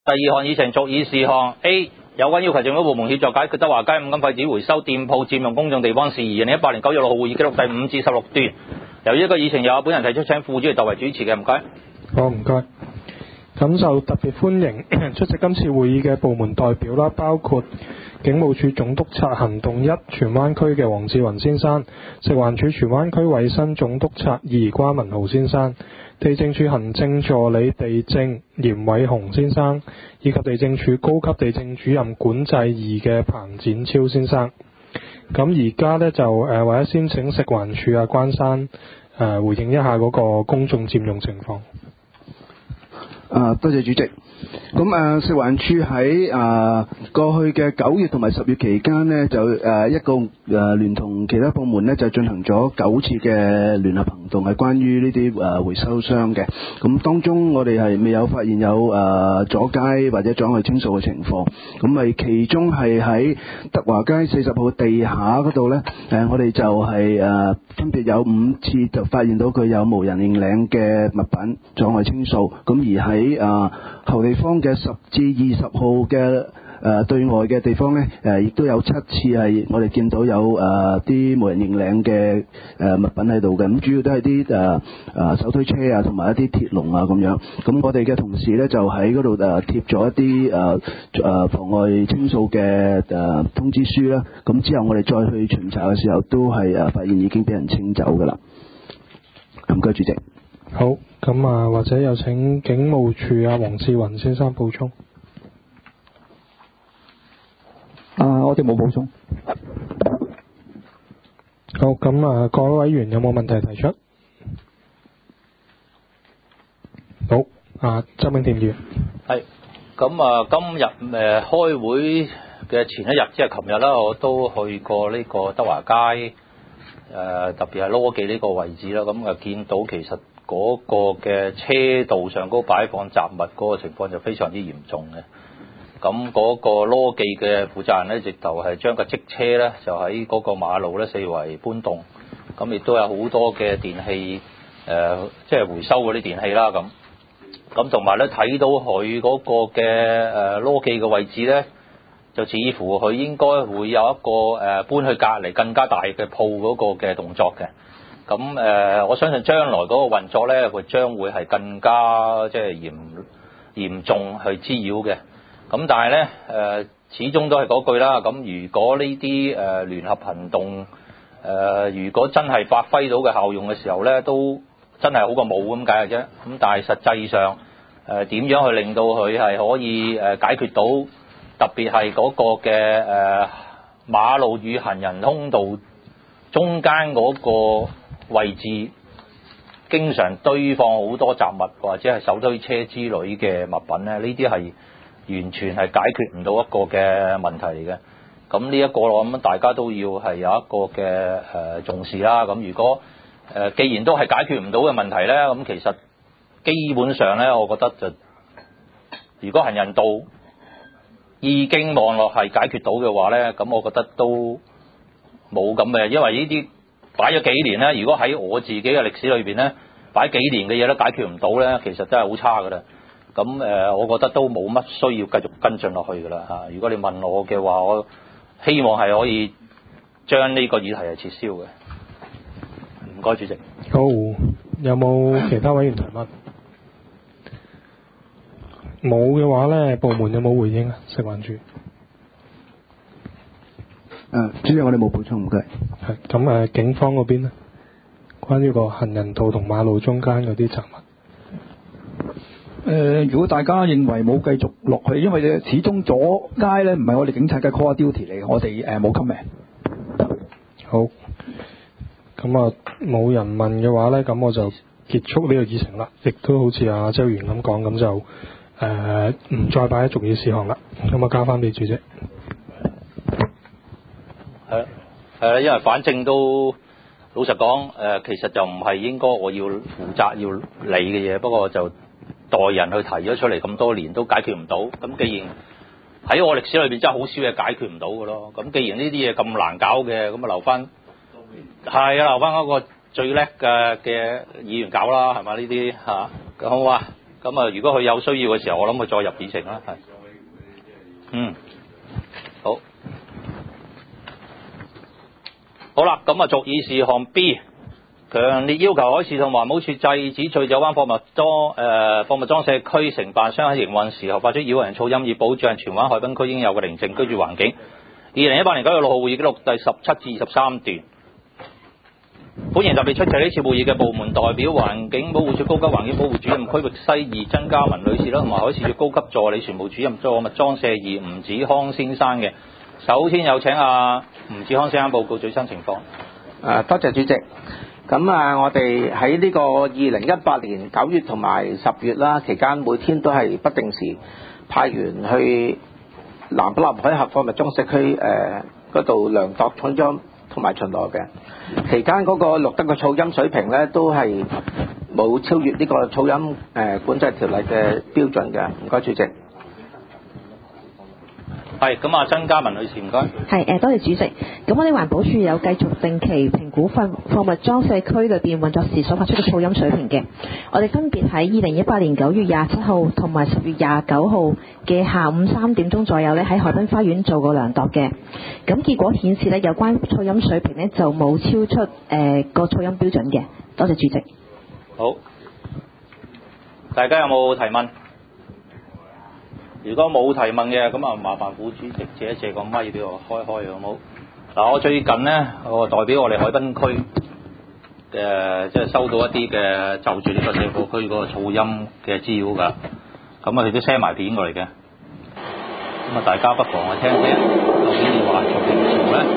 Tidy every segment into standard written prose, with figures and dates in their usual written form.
第二項議程續議事項 A 有關要求政府部門協助解決德華街五金廢紙回收店鋪佔用公眾地方事宜。2018年9月6號會議記錄第5至16段。由於一個議程有本人提出，請副主席代為主持嘅，唔該。 好，唔該。咁就特別歡迎出席今次會議嘅部門代表啦，包括警務處總督察行動1荃灣區嘅黃志雲先生，食環署荃灣區衛生總督察2關文豪先生，地政處行政助理地政嚴偉雄先生，以及地政處高級地政主任管制2嘅彭展超先生。咁而家呢，就或者先請食環署關生回應一下嗰個公眾佔用情況。 多謝主席。咁食環署喺過去嘅9月同埋10月期間呢，就一共聯同其他部門呢，就進行咗9次嘅聯合行動，係關於呢啲回收箱嘅。咁當中我哋係未有發現有阻街或者阻礙清掃嘅情況。咁咪其中係喺德華街40號地下嗰度呢，我哋就係分別有5次就發現到佢有無人認領嘅物品阻礙清掃。咁而喺後地方嘅10至20號嘅對外嘅地方呢，亦都有7次係我哋見到有啲無人認領嘅物品喺度嘅。咁主要都係啲手推車啊，同埋一啲鐵籠啊咁樣。咁我哋嘅同事呢，就喺嗰度貼咗一啲妨礙清掃嘅通知書啦。咁之後我哋再去巡查嘅時候，都係發現已經俾人清走㗎啦。唔該，主席。 好，咁或者有請警務處黃志雲先生補充。 我哋冇補充。 好，咁各位委員有冇問題提出？好，周永田議員。係， 咁今日開會嘅前一日，即係琴日啦，我都去過呢個德華街，特別係羅記呢個位置啦。咁見到其實嗰個嘅車道上嗰個擺放雜物嗰個情況就非常之嚴重嘅。咁嗰個羅記嘅負責人呢，直頭係將個積車呢，就喺嗰個馬路呢四圍搬動。咁亦都有好多嘅電器，即係回收嗰啲電器啦。咁同埋呢，睇到佢嗰個嘅羅記嘅位置呢，就似乎佢應該會有一個搬去隔離更加大嘅鋪嗰個嘅動作嘅。咁我相信將來嗰個運作呢，佢將會係更加即係嚴重去滋擾嘅。咁但係呢，始終都係嗰句啦。咁如果呢啲聯合行動如果真係發揮到嘅效用嘅時候呢，都真係好過冇咁解嘅啫。咁但係實際上點樣去令到佢係可以解決到，特別係嗰個嘅馬路與行人通道中間嗰個位置，經常堆放好多雜物或者係手推車之類嘅物品呢，呢啲係完全係解決唔到一個嘅問題嚟嘅。咁呢一個我諗大家都要係有一個嘅重視啦。咁如果既然都係解決唔到嘅問題呢，咁其實基本上呢，我覺得就如果行人道已經望落係解決到嘅話呢，咁我覺得都冇咁嘅，因為呢啲擺咗幾年呢，如果喺我自己嘅歷史裏邊呢，擺幾年嘅嘢都解決唔到呢，其實真係好差㗎啦。咁我覺得都冇乜需要繼續跟進落去㗎啦嚇。如果你問我嘅話，我希望係可以將呢個議題係撤銷嘅。唔該，主席。 好，有冇其他委員提問？冇嘅話呢，部門有冇回應啊？食環署。 主席，我哋冇補充，唔該。 係咁警方嗰邊呢？關於個行人道同馬路中間嗰啲雜物。 如果大家認為冇繼續落去，因為始終阻街呢唔係我哋警察嘅 core duty 嚟，我哋冇 comment。 好，咁冇人問嘅話呢，咁我就結束呢個議程啦。亦都好似阿周議員咁講，咁就唔再擺喺續議事項啦。咁交翻俾主席。 係因為反正都老實講，其實就唔係應該我要負責要理嘅嘢，不過就代人去提咗出嚟，咁多年都解決唔到。咁既然喺我歷史裏邊真係好少嘢解決唔到嘅咯，咁既然呢啲嘢咁難搞嘅，咁留翻嗰個最叻嘅議員搞啦，係嘛？呢啲嚇咁好啊？ 咁啊，如果佢有需要嘅時候，我諗佢再入議程啦，係。好。好啦，咁啊，續議事項 B， 強烈要求海事同環保署制止醉酒灣貨物裝卸區承辦商喺營運時候發出擾人噪音，以保障荃灣海濱區應有嘅寧靜居住環境。2018年9月6號會議記錄第17至23段。歡迎特別出席呢次會議嘅部門代表，環境保護署高級環境保護主任區域西2曾嘉文女士啦，同埋海事署高級助理船務主任貨物裝卸2吳子康先生嘅。首先有請吳子康先生報告最新情況。 多謝主席。咁我哋喺呢個2018年9月同埋10月啦，期間每天都係不定時派員去南北海峽貨物裝卸區嗰度量度噪音同埋巡邏嘅。期間嗰個錄得嘅噪音水平咧，都係冇超越呢個噪音管制條例嘅標準嘅。唔該，主席。 係，咁曾嘉文女士唔該。 係，多謝主席。咁我哋環保署有繼續定期評估貨物裝卸區裏邊運作時所發出嘅噪音水平嘅。我哋分別喺2018年9月27號同埋10月29號嘅下午3點鐘左右咧，喺海濱花園做過量度嘅。咁結果顯示咧，有關噪音水平咧就冇超出個噪音標準嘅。多謝主席。 好，大家有冇提問？如果冇提問嘅，咁麻煩副主席借一借個咪俾我開好冇？嗱，我最近呢，我代表我哋海濱區即係收到一啲嘅就住呢個社區嗰個噪音嘅資料㗎，咁佢都 send 埋片過嚟嘅，咁大家不妨去聽聽，究竟要話做定做咧？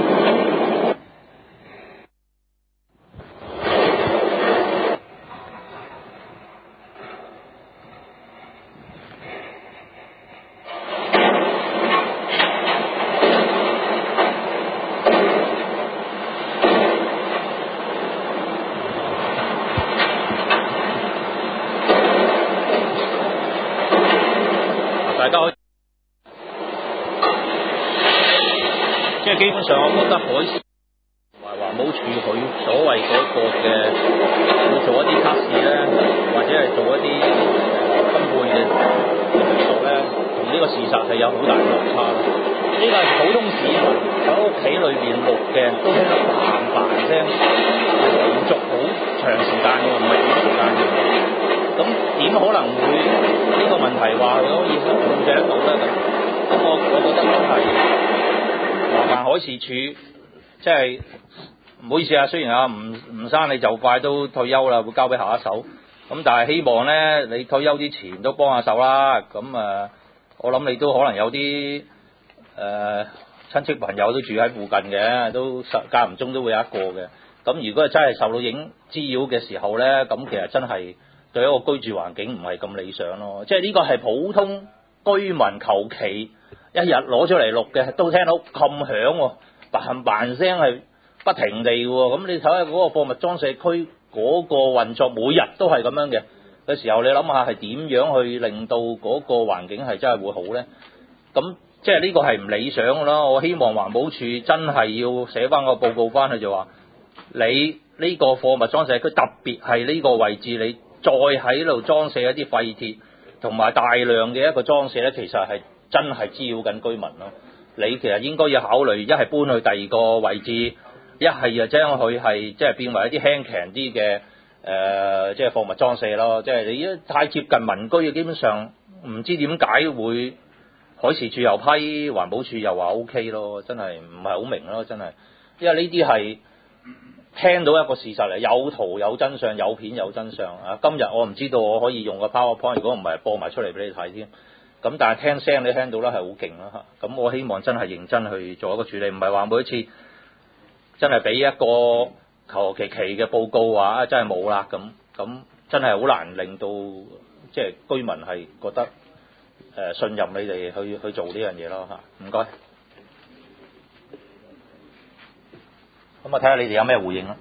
基本上，我覺得海事同埋環保署佢所謂嗰個嘅要做一啲測試咧，或者係做一啲分配嘅程度咧，同呢個事實係有好大嘅落差。呢個係普通市民喺屋企裏邊錄嘅，都聽得嘭聲，連續好長時間嘅，唔係短時間嘅。咁點可能會呢個問題話佢可以控制得到咧？咁我覺得真係。麻煩海事處，即係唔好意思啊，雖然吳生你就快都退休啦，會交俾下一手，咁但係希望咧你退休之前都幫下手啦。咁我諗你都可能有啲親戚朋友都住喺附近嘅，都間唔中都會有一個嘅。咁如果真係受到滋擾嘅時候咧，咁其實真係對一個居住環境唔係咁理想咯。即係呢個係普通居民求其一日攞出嚟錄嘅，都聽到咁響喎，嘭聲係不停地喎。咁你睇下嗰個貨物裝卸區嗰個運作，每日都係咁樣嘅時候，你諗下係點樣去令到嗰個環境係真係會好咧？咁即係呢個係唔理想嘅咯。我希望環保署真係要寫翻個報告翻去，就話你呢個貨物裝卸區，特別係呢個位置，你再喺度裝卸一啲廢鐵同埋大量嘅一個裝卸咧，其實係真係滋擾緊居民咯。你其實應該要考慮一係搬去第二個位置，一係就將佢係即係變為一啲輕強啲嘅即係貨物裝卸咯。即係你一太接近民居嘅，基本上唔知點解會海事處又批，環保署又話 OK 咯，真係唔係好明咯，真係。因為呢啲係聽到一個事實嚟，有圖有真相，有片有真相啊！今日我唔知道我可以用個 PowerPoint，如果唔係播埋出嚟俾你睇添。咁但係聽聲你聽到啦，係好勁啦嚇！咁我希望真係認真去做一個處理，唔係話每一次真係俾一個求其嘅報告話真係冇啦咁真係好難令到即係居民係覺得信任你哋去做呢樣嘢咯嚇！唔該。咁啊睇下你哋有咩回應啦。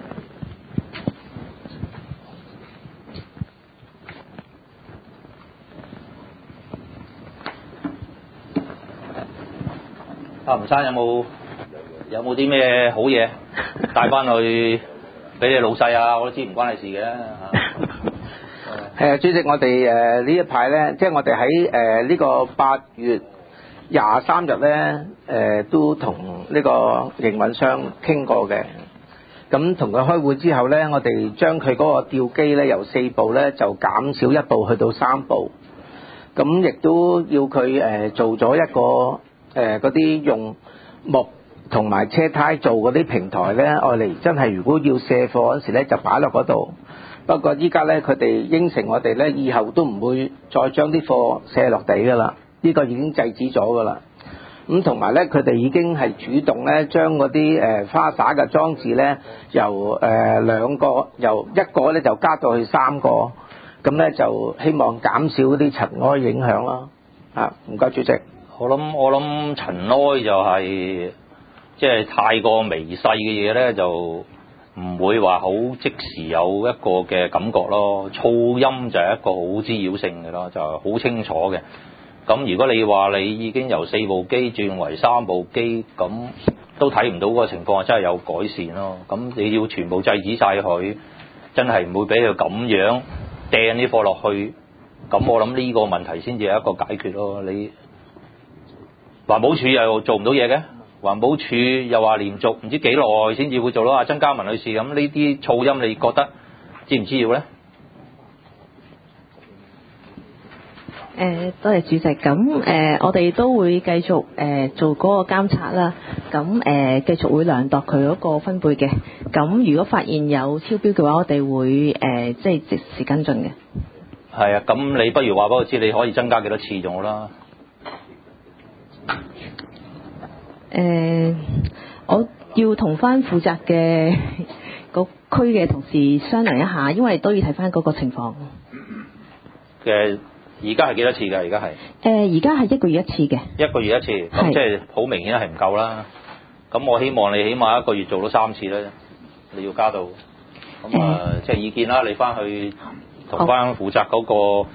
吳生有冇啲咩好嘢帶翻去俾你老細啊？我都知唔關你事嘅嚇。 係啊，主席，我哋呢一排咧，即係我哋喺呢個8月23日咧，都同呢個營運商傾過嘅。咁同佢開會之後咧，我哋將佢嗰個吊機咧由4部咧就減少1部去到3部。咁亦都要佢做咗一個嗰啲用木同埋車胎做嗰啲平台咧，愛嚟真係如果要卸貨嗰時咧就擺落嗰度。不過依家咧佢哋應承我哋咧，以後都唔會再將啲貨卸落地噶啦，呢個已經制止咗噶啦。咁同埋咧，佢哋已經係主動咧將嗰啲花灑嘅裝置咧由由1個咧就加到去3個。咁咧就希望減少嗰啲塵埃影響咯。唔該主席。 我諗塵埃就係即係太過微細嘅嘢咧，就唔會話好即時有一個嘅感覺咯。噪音就係一個好滋擾性嘅咯，就係好清楚嘅。咁如果你話你已經由4部機轉為3部機，咁都睇唔到個情況真係有改善咯。咁你要全部制止晒佢，真係唔會俾佢咁樣掟啲貨落去，咁我諗呢個問題先至係一個解決咯。你環保署又做唔到嘢嘅，環保署又話連續唔知幾耐先至會做到。曾嘉文女士，咁呢啲噪音你覺得知唔知要呢？ 多謝主席。咁我哋都會繼續做嗰個監察啦。咁繼續會量度佢嗰個分貝嘅。咁如果發現有超標嘅話，我哋會即係即時跟進嘅。 係啊，咁你不如話俾我知，你可以增加幾多次用啦？ 我要同翻負責嘅個區嘅同事商量一下，因為都要睇翻嗰個情況。 而家係幾多次㗎？而家係而家係1個月1次嘅。1 個月1次，咁即係好明顯係唔夠啦。咁我希望你起碼1個月做到3次咧，你要加到。咁即係意見啦，你翻去同翻負責嗰個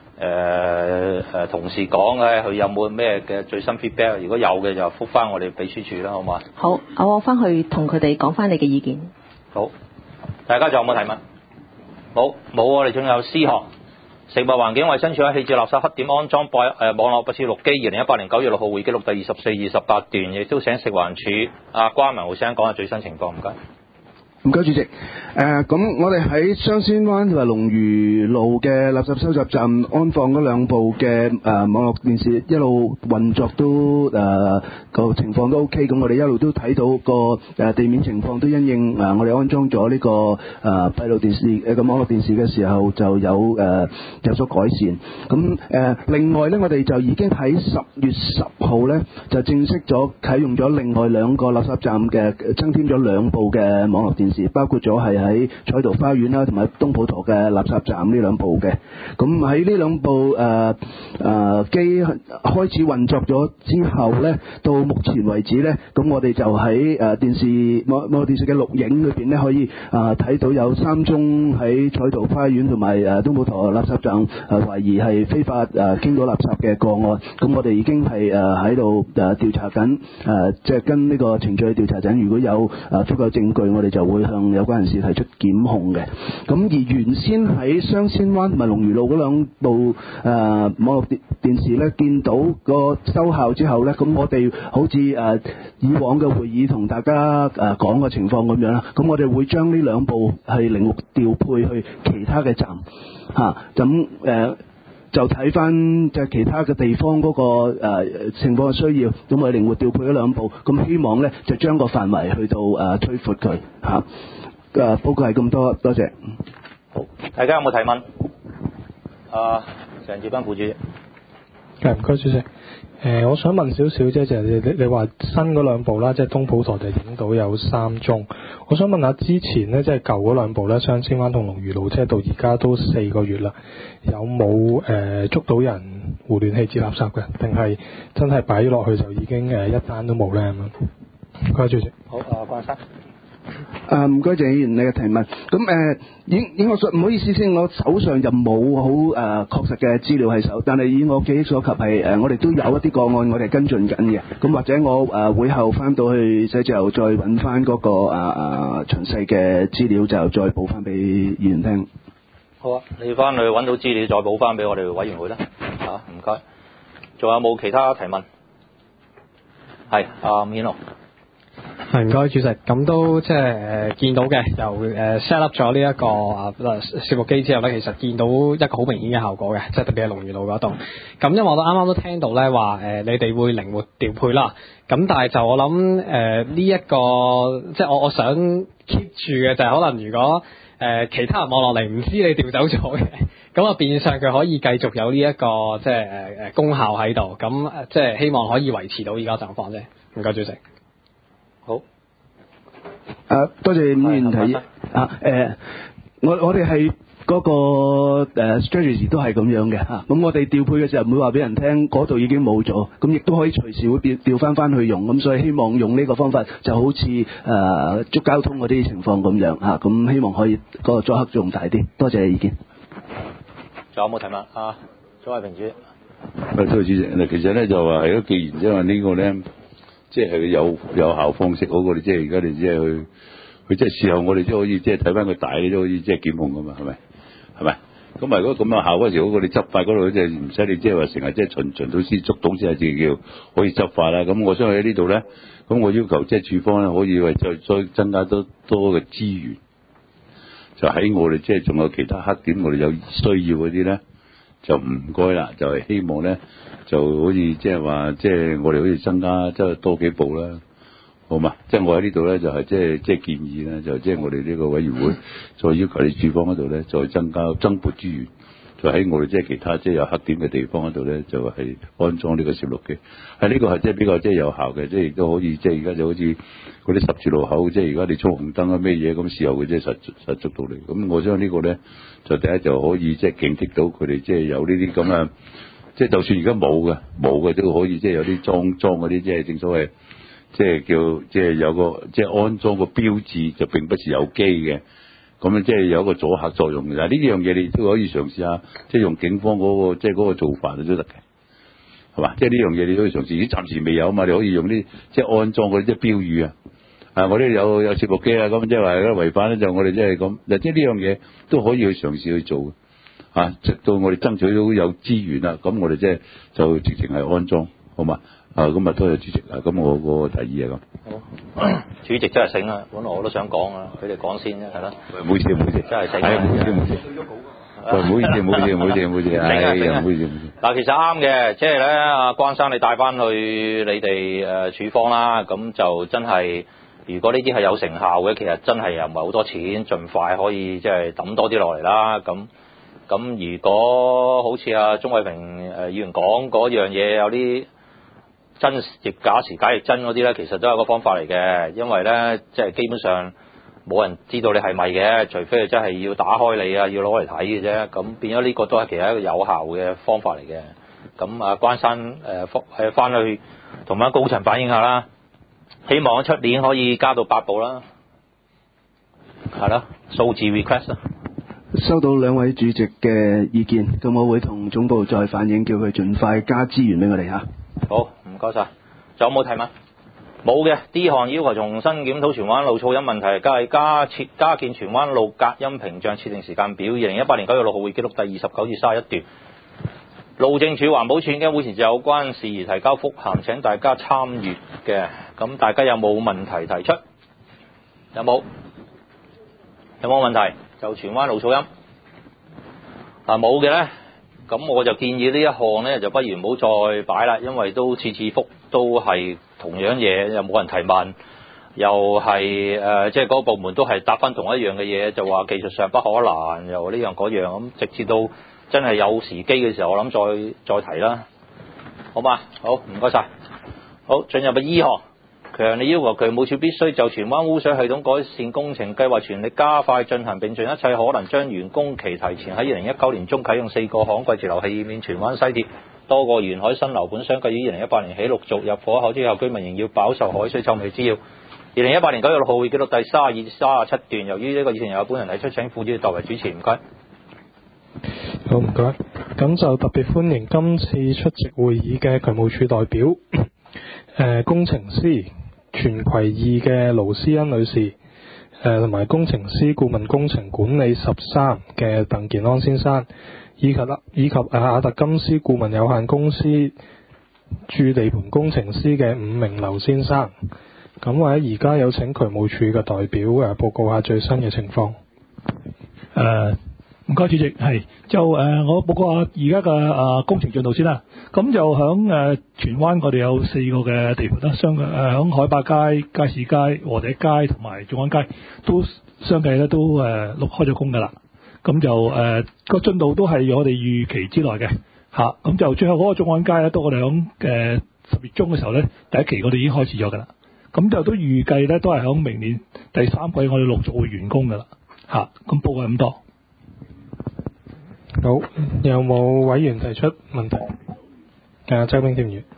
同事講咧，佢有冇咩嘅最新 feedback？ 如果有嘅就覆翻我哋秘書處啦，好嘛？ 好，我翻去同佢哋講翻你嘅意見。 好，大家仲有冇提問？冇，我哋仲有思學。食物環境衞生署喺棄置垃圾黑點安裝網絡不設錄機，2018年9月6號會記錄第24、28段，亦都請食環署關文浩先生講下最新情況，唔該。 唔該，主席。咁我哋喺雙仙灣同埋龍魚路嘅垃圾收集站安放嗰2部嘅網絡電視，一路運作都個情況都 OK。咁我哋一路都睇到個地面情況都因應我哋安裝咗呢個閉路電視嘅網絡電視嘅時候就有所改善。咁另外呢，我哋就已經喺10月10號呢就正式咗啟用咗另外2個垃圾站嘅增添咗2部嘅網絡電視，包括咗係喺彩道花園啦，同埋東普陀嘅垃圾站呢2部嘅。咁喺呢2部機開始運作咗之後呢，到目前為止呢，咁我哋就喺網絡電視嘅錄影裏邊呢，可以睇到有3宗喺彩道花園同埋東普陀垃圾站懷疑係非法傾倒垃圾嘅個案。咁我哋已經係喺度調查緊，即係跟呢個程序去調查緊。如果有足夠證據，我哋就會向有關人士提出檢控嘅。咁而原先喺雙仙灣同埋龍魚路嗰2部網絡電視呢，見到個收效之後呢，咁我哋好似以往嘅會議同大家講嘅情況咁樣啦。咁我哋會將呢2部係靈活調配去其他嘅站咁就睇翻即係其他嘅地方嗰個情況嘅需要，咁我哋靈活調配咗2部，咁希望呢就將個範圍去到推闊佢報告係咁多，多謝。 好，大家有冇提問？鄭志斌副主席。 唔該，主席。我想問少少啫，就係你話新嗰2部啦，即係東普陀就影到有3宗。我想問下之前呢，即係舊嗰2部咧，雙仙灣同龍魚路，即係到而家都4個月啦，有冇捉到人胡亂棄置垃圾嘅？定係真係擺落去就已經一單都冇咧咁樣？唔該，主席。 好，關生。 唔該鄭議員你嘅提問。咁以我唔好意思先，我手上就冇好確實嘅資料喺手，但係以我記憶所及係我哋都有一啲個案我哋跟進緊嘅。咁或者我會後翻到去寫字樓再揾翻嗰個詳細嘅資料，就再報翻俾議員聽。 好啊，你翻去揾到資料再補翻俾我哋委員會啦。嚇，唔該。仲有冇其他提問？係阿伍顯龍。 係唔該主席，咁都即係見到嘅，由set up 咗呢一個攝錄機之後咧，其實見到一個好明顯嘅效果嘅，即係特別係龍魚路嗰度。咁因為我都啱啱都聽到咧話你哋會靈活調配啦。咁但係就我諗呢一個即係我想 keep 住嘅就係可能如果其他人望落嚟唔知你調走咗嘅，咁啊變相佢可以繼續有呢一個即係功效喺度。咁即係希望可以維持到而家狀況啫。唔該主席。 好。 多謝伍議員提議我哋係嗰個strategy 都係咁樣嘅嚇。咁我哋調配嘅時候唔會話俾人聽嗰度已經冇咗，咁亦都可以隨時會調翻去用。咁所以希望用呢個方法就好似捉交通嗰啲情況咁樣嚇。咁希望可以嗰個阻嚇作用大啲。多謝意見。 仲有冇提問啊？鍾偉平主席。 多謝主席。嗱，其實咧就話係咯，既然因為呢個咧。即係有效方式好過你，即係而家你即係佢即係事後我哋都可以即係睇翻佢大，你都可以即係檢控噶嘛，係咪？咁如果咁樣效嗰時好過你執法嗰度，即係唔使你即係話成日即係循到先捉到先係至叫可以執法啦。咁我相信喺呢度咧，咁我要求即係處方咧可以為再增加多嘅資源，就喺我哋即係仲有其他黑點，我哋有需要嗰啲咧就唔該啦，就係希望咧。就好似即係話，即係我哋好似增加即係多幾步啦，好嘛？即係我喺呢度咧，就係即係建議咧，就即係我哋呢個委員會再要求你處方嗰度咧，再增撥資源，就喺我哋即係其他即係有黑點嘅地方嗰度咧，就係安裝呢個攝錄機。係呢個係即係比較即係有效嘅，即係亦都可以即係而家就好似嗰啲十字路口，即係而家你衝紅燈啊咩嘢咁，事後佢即係實捉到你。咁我相信呢個咧，就第一就可以即係警惕到佢哋即係有呢啲咁嘅。即係就算而家冇嘅都可以，即係有啲裝嗰啲，即係正所謂，即係叫即係有個即係安裝個標誌，就並不是有機嘅，咁樣即係有一個阻嚇作用嘅。但係呢樣嘢你都可以嘗試下，即係用警方嗰個即係嗰個做法都得嘅，係嘛？即係呢樣嘢你都可以嘗試，暫時未有啊嘛，你可以用啲即係安裝嗰啲即係標語啊，我哋有攝錄機啊，咁即係話違反咧就我哋即係咁，嗱即係呢樣嘢都可以去嘗試去做嘅。直到我哋爭取到有資源啦，咁我哋即係就直情係安裝，好嘛？咁啊多謝主席啊，咁我個提議係咁。 好，主席真係醒啦，本來我都想講啊，佢哋講先啫，係啦。 唔好意思，真係醒。係唔好意思。唔好意思。 嗱，其實啱嘅，即係咧，阿關生你帶翻去你哋處方啦，咁就真係，如果呢啲係有成效嘅，其實真係又唔係好多錢，盡快可以即係抌多啲落嚟啦，咁如果好似阿鍾偉平議員講嗰樣嘢有啲真亦假時假亦真嗰啲咧，其實都係個方法嚟嘅，因為咧即係基本上冇人知道你係咪嘅，除非真係要打開你啊，要攞嚟睇嘅啫。咁變咗呢個都係其實一個有效嘅方法嚟嘅。咁啊，關生翻去同翻高層反映下啦，希望出年可以加到8部啦，係咯，數字 request 啦。 收到兩位主席嘅意見，咁我會同總部再反映，叫佢盡快加資源俾我哋嚇。 好，唔該晒。仲有冇提問？冇嘅。D 項要求重新檢討荃灣路噪音問題，加建荃灣路隔音屏障，設定時間表。2018年9月6號會記錄第29至31段。路政署環保署嘅會前就有關事宜提交覆函，請大家參閱嘅。咁大家有冇問題提出？有冇問題？就荃灣路噪音冇嘅咧，咁我就建議呢一項咧就不如唔好再擺啦，因為都次覆都係同樣嘢，又冇人提問，又係即係嗰個部門都係答翻同一樣嘅嘢，就話技術上不可能，又呢樣嗰樣，咁直至到真係有時機嘅時候，我諗再提啦，好嘛？好，唔該晒。好，進入醫學。強烈要求渠務署必須就荃灣污水系統改善工程計劃全力加快進行，並盡一切可能將完工期提前喺2019年年中啟用4個旱季截流器，以免荃灣西鐵多個沿海新樓盤相繼於2018年起陸續入伙，口之後居民仍要飽受海水臭味滋擾。2018年9月6號會記錄第32至37段，由於呢個議程有本人提出，請副主席代為主持，唔該。 好，唔該。咁就特別歡迎今次出席會議嘅渠務署代表，工程師全葵二嘅盧思恩女士， 同埋工程師顧問工程管理13嘅鄧健安先生，以及亞特金斯顧問有限公司駐地盤工程師嘅伍明劉先生。咁或者而家有請渠務署嘅代表報告下最新嘅情況。 唔該，主席，係就我報告下而家嘅工程進度先啦。咁就響荃灣我哋有4個嘅地盤啦，響海壩街、街市街、和第街同埋眾安街都相繼咧都開咗工㗎啦。咁就個進度都係我哋預期之內嘅嚇。咁就最後嗰個眾安街咧，都我哋響10月中嘅時候咧，第一期我哋已經開始咗㗎啦。咁就都預計咧，都係響明年第3季我哋陸續會完工㗎啦嚇。咁報告係咁多。 好，有冇委員提出問題？周冰添議員。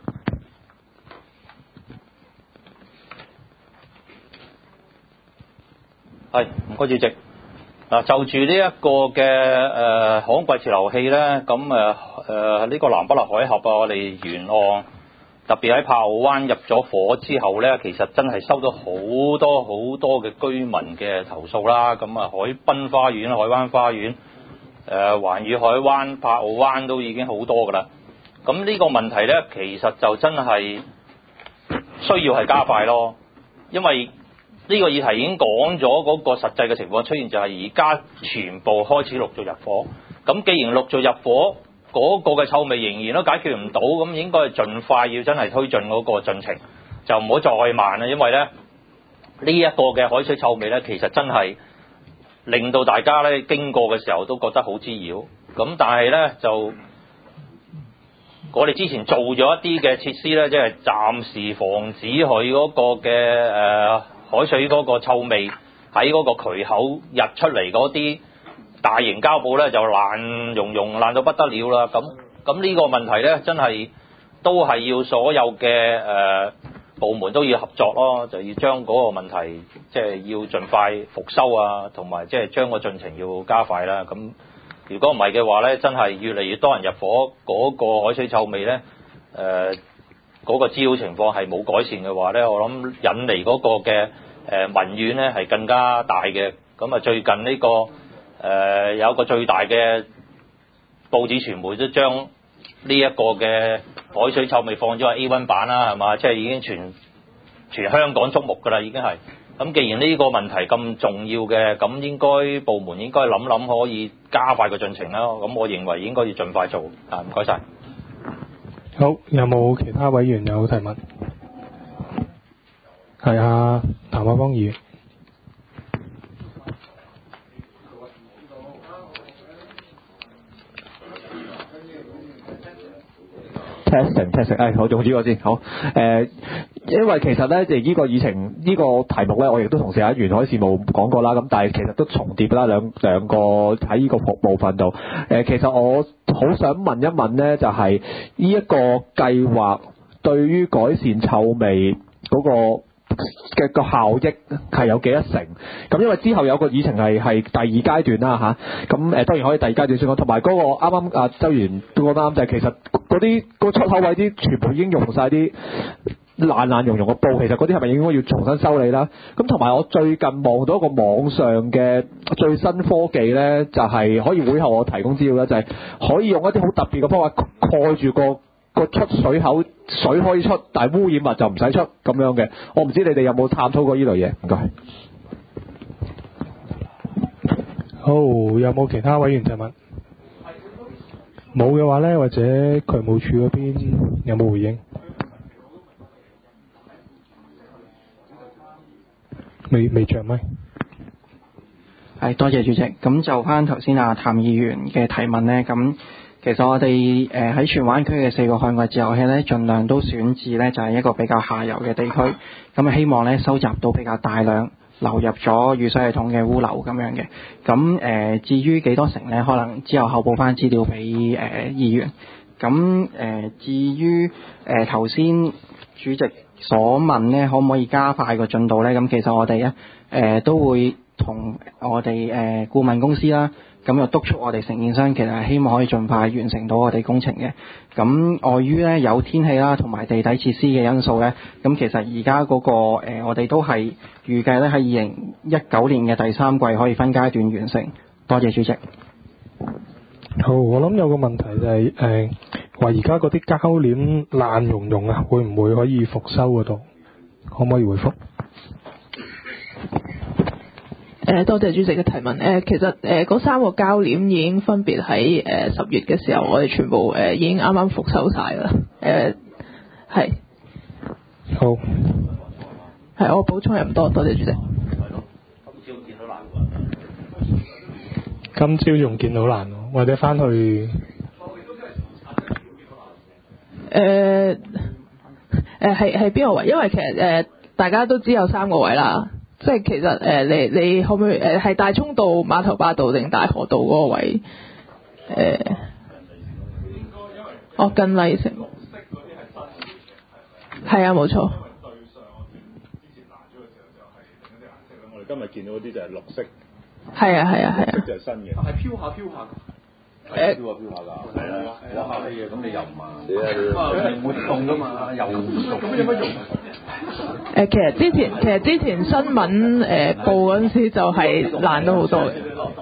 係，唔該主席。嗱，就住呢一個嘅航季截流器咧，咁呢個南北立海峽啊，我哋沿岸特別喺炮澳灣入咗火之後咧，其實真係收到好多嘅居民嘅投訴啦。咁啊，海濱花園、海灣花園、環宇海灣、炮澳灣都已經好多㗎啦。咁呢個問題咧，其實就真係需要係加快咯，因為呢個議題已經講咗嗰個實際嘅情況出現，就係而家全部開始陸續入伙。咁既然陸續入伙，嗰個嘅臭味仍然都解決唔到，咁應該係盡快要真係推進嗰個進程，就唔好再慢啦。因為咧呢一個嘅海水臭味咧，其實真係令到大家咧經過嘅時候都覺得好滋擾。咁但係咧就我哋之前做咗一啲嘅設施咧，即係暫時防止佢嗰個嘅海水嗰個臭味喺嗰個渠口溢出嚟嗰啲大型膠布咧就爛爛到不得了啦。咁呢個問題咧真係都係要所有嘅部門都要合作咯，就要將嗰個問題即係要盡快復修啊，同埋即係將個進程要加快啦。咁如果唔係嘅話咧，真係越嚟越多人入伙，嗰個海水臭味咧嗰個滋擾情況係冇改善嘅話咧，我諗引嚟嗰個嘅民怨咧係更加大嘅。咁啊最近呢個有一個最大嘅報紙傳媒都將呢一個嘅海水臭味放咗喺 A1 版啦，係嘛？即係已經全香港矚目㗎啦，已經係。咁既然呢個問題咁重要嘅，咁應該部門應該諗可以加快個進程啦。咁我認為應該要盡快做。唔該晒。 好，有冇其他委員有提問？係啊，譚凱邦議員。 testing，好，總之我先好。因為其實咧，呢個議程呢個題目咧，我亦都同時喺沿海事務講過啦。咁但係其實都重疊啦，兩個喺呢個部分度。其實我好想問一問咧，就係呢一個計劃對於改善臭味嗰個嘅個效益係有幾多成？咁因為之後有個議程係第二階段啦嚇，咁當然可以第二階段先講，同埋嗰個啱啱周議員都講得啱，就係其實嗰啲個出口位啲全部已經用晒啲爛溶嘅布，其實嗰啲係咪應該要重新修理啦？咁同埋我最近望到一個網上嘅最新科技咧，就係可以會後我提供資料啦，就係可以用一啲好特別嘅方法蓋住個出水口，水可以出，但係污染物就唔使出咁樣嘅。我唔知你哋有冇探討過呢類嘢？唔該。 好，有冇其他委員提問？冇嘅話呢，或者渠務署嗰邊有冇回應？未着咪？ 係，多謝主席。咁就翻頭先譚議員嘅提問呢，咁其實我哋喺荃灣區嘅4個旱季截流器呢，盡量都選址呢就係一個比較下游嘅地區，咁希望呢收集到比較大量流入咗雨水系統嘅污流咁樣嘅。咁至於幾多成呢？可能之後後補翻資料俾議員。咁至於頭先主席所問呢，可唔可以加快個進度呢？咁其實我哋呢都會同我哋顧問公司啦，咁又督促我哋承建商，其實係希望可以盡快完成到我哋工程嘅。咁礙於咧有天氣啦同埋地底設施嘅因素咧，咁其實而家嗰個我哋都係預計咧喺2019年嘅第3季可以分階段完成。多謝主席。 好，我諗有個問題就係話而家嗰啲膠鏈爛溶溶啊，會唔會可以復修嗰度？可唔可以回覆？ 多謝主席嘅提問。其實嗰3個膠鏈已經分別喺10月嘅時候，我哋全部已經啱啱復修晒啦。係。 好。 係，我補充又唔多，多謝主席。 今朝仲見到爛喎，或者翻去。 係邊個位？因為其實大家都知有3個位啦。即係其實你可唔可以係大涌道、碼頭壩道定大河道嗰個位？近麗城。係啊，冇錯。 我哋今日見到嗰啲就係綠色。 係啊。綠色就係新嘅。 係飄下飄下。飄下㗎，係啊，落下氣嘅，咁你又唔係活動㗎嘛，又咁有乜用？ 其實之前新聞報嗰陣時就係爛咗好多嘅。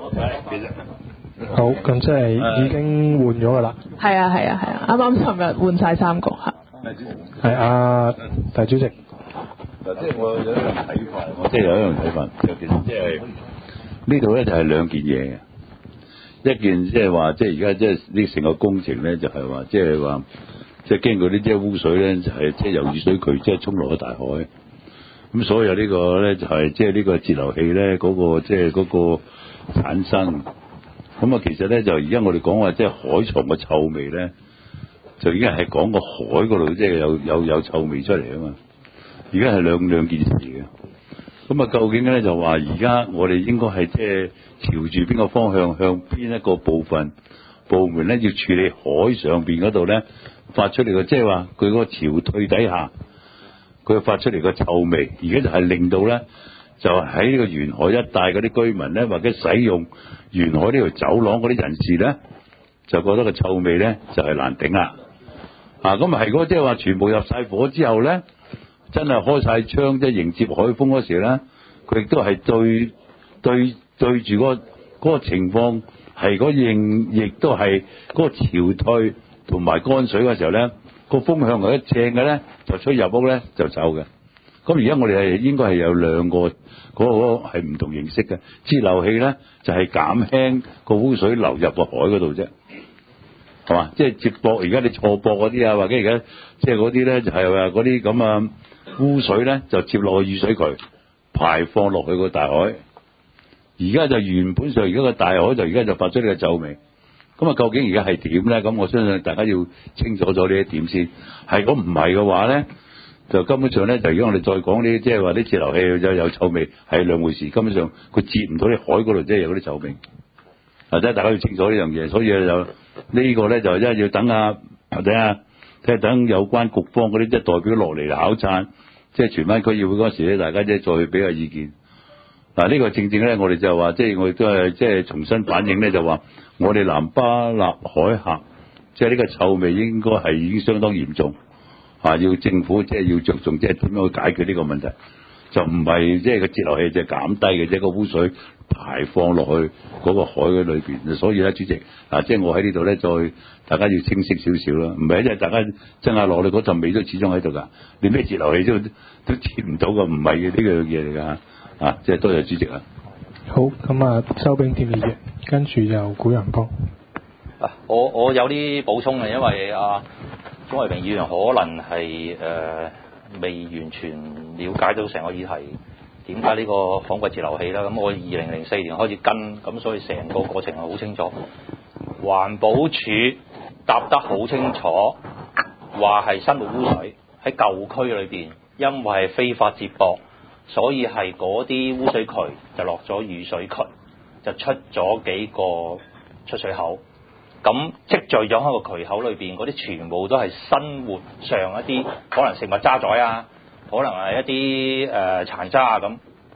好，咁即係已經換咗㗎啦。 係啊，啱啱尋日換晒3個嚇。 係大主席。 嗱，即係我有一樣睇法，其實即係呢度咧就係兩件嘢嘅。一件即係話，即係而家即係呢成個工程咧，就係話，即係話，即係經過啲即係污水咧，就係即係由雨水渠即係沖落去大海。咁所有呢個咧就係即係呢個節流器咧嗰個即係嗰個產生。咁啊，其實咧就而家我哋講話即係海床嘅臭味咧，就已經係講個海嗰度即係有臭味出嚟啊嘛。而家係兩件事嘅。咁啊，究竟咧就話而家我哋應該係即係朝住邊個方向，向邊一個部門咧要處理海上邊嗰度咧發出嚟嘅，即係話佢嗰個潮退底下，佢發出嚟個臭味，而家就係令到咧就喺呢個沿海一帶嗰啲居民咧，或者使用沿海呢條走廊嗰啲人士咧，就覺得個臭味咧就係難頂啦。咁係嗰即係話全部入晒火之後咧，真係開晒窗，即係迎接海風嗰時咧，佢亦都係對住嗰個情況係亦都係嗰個潮退同埋乾水嗰時候咧，個風向係一正嘅咧，就出入屋咧就走嘅。咁而家我哋係應該係有兩個嗰個係唔同形式嘅節流器咧，就係減輕個污水流入個海嗰度啫，係嘛？即係接駁而家你錯駁嗰啲啊，或者而家即係嗰啲咧就係話嗰啲咁啊。污水咧就接落去雨水渠排放落去個大海，而家就原本上而家個大海就而家就發出呢個臭味。咁啊，究竟而家係點咧？咁我相信大家要清楚咗呢一點先。係咁唔係嘅話咧，就根本上咧就如果我哋再講啲即係話啲節流器有臭味係兩回事。根本上佢接唔到啲海嗰度即係有啲臭味。即係大家要清楚呢樣嘢，所以就呢個咧就一要等等有關局方嗰啲即係代表落嚟考察，即係荃灣區議會嗰時咧，大家即係再去俾下意見。呢個正正咧，我哋就話即係我哋都係即係重新反映咧，就話我哋南巴納海峽即係呢個臭味應該係已經相當嚴重，要政府即係要着重即係點樣去解決呢個問題，就唔係即係個節流器就係減低嘅啫，個污水排放落去嗰個海嘅裏邊。所以咧，主席即係我喺呢度咧再。大家要清晰少少啦，唔係即係大家爭下落去嗰陣味都始終喺度㗎，你咩節流器都接唔到㗎，唔係嘅呢樣嘢嚟㗎即係多謝主席啊。 好，咁周炳添議員，跟住又古人邦。 我有啲補充嘅，因為鍾慧平議員可能係未完全了解到成個議題，點解呢個仿貴節流器啦？咁我2004年開始跟，咁所以成個過程係好清楚。環保署答得好清楚，話係生活污水喺舊區裏邊，因為係非法接駁，所以係嗰啲污水渠就落咗雨水渠，就出咗幾個出水口，咁積聚咗喺個渠口裏邊，嗰啲全部都係生活上一啲可能食物渣滓啊，可能係一啲殘渣啊咁。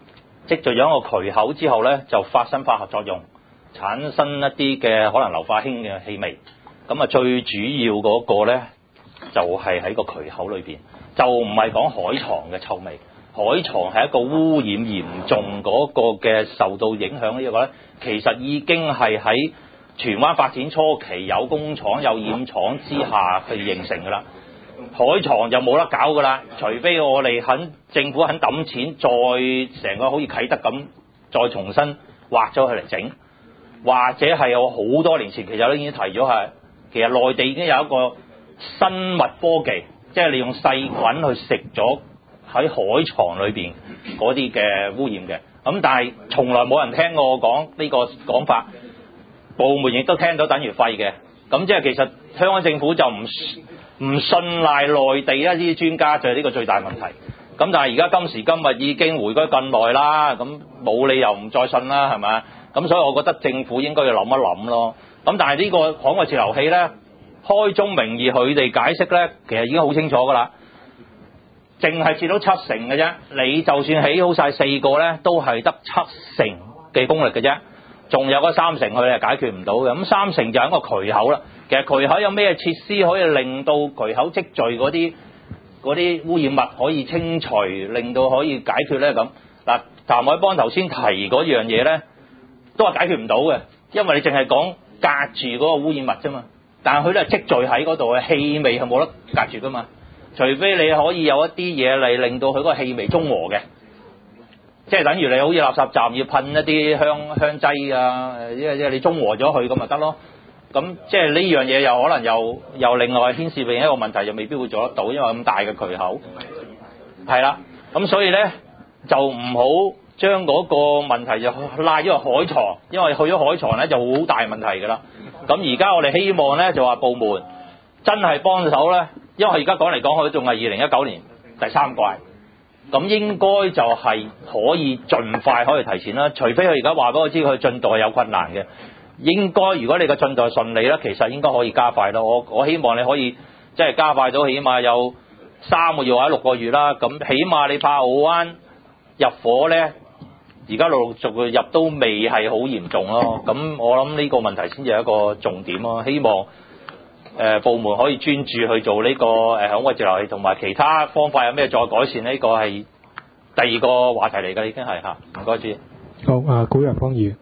積聚咗個渠口之後咧，就發生化學作用，產生一啲嘅可能硫化氫嘅氣味。咁啊，最主要嗰個咧就係喺個渠口裏邊，就唔係講海床嘅臭味。海床係一個污染嚴重嗰個嘅受到影響呢個咧，其實已經係喺荃灣發展初期有工廠有染廠之下去形成㗎啦。海床就冇得搞㗎啦，除非我哋政府肯揼錢，再成個好似啟德咁，再重新挖咗佢嚟整，或者係有好多年前其實都已經提咗係，其實內地已經有一個生物科技，即係利用細菌去食咗喺海床裏邊嗰啲嘅污染嘅。咁但係從來冇人聽過我講呢個講法，部門亦都聽到等於廢嘅。咁即係其實香港政府就唔信賴內地一啲專家，就係呢個最大問題。咁但係而家今時今日已經回歸咁耐啦，咁冇理由唔再信啦，係咪？咁所以我覺得政府應該要諗一諗咯。咁但係呢個海外截流器咧，開宗明義佢哋解釋咧，其實已經好清楚㗎啦，淨係截到7成嘅啫。你就算起好晒4個咧，都係得7成嘅功力嘅啫，仲有嗰3成佢係解決唔到嘅。咁3成就係一個渠口啦。其實渠口有咩設施可以令到渠口積聚嗰啲污染物可以清除，令到可以解決咧？咁嗱，譚凱邦頭先提嗰樣嘢咧，都係解決唔到嘅，因為你淨係講隔住嗰個污染物啫嘛。但係佢都係積聚喺嗰度嘅，氣味係冇得隔住噶嘛。除非你可以有一啲嘢嚟令到佢嗰個氣味中和嘅，即係等於你好似垃圾站要噴一啲香劑啊，即係你中和咗佢咁咪得咯。咁即係呢樣嘢又可能又另外牽涉另一個問題，就未必會做得到，因為咁大嘅渠口係啦。咁所以咧就唔好將嗰個問題就拉咗去海床，因為去咗海床咧就好大問題㗎啦。咁而家我哋希望咧就話部門真係幫手咧，因為而家講嚟講去仲係2019年第3季，咁應該就係可以盡快可以提前啦。除非佢而家話俾我知佢進度係有困難嘅。應該如果你個進度順利咧，其實應該可以加快咯。我希望你可以即係加快到起碼有3個月或者6個月啦。咁起碼你怕澳灣入伙咧，而家陸陸續續入都未係好嚴重咯。咁我諗呢個問題先至係一個重點咯。希望部門可以專注去做呢個海外截流器，同埋其他方法有咩再改善，呢個係第二個話題嚟㗎，已經係嚇。唔該主席。 好，古仁邦議員。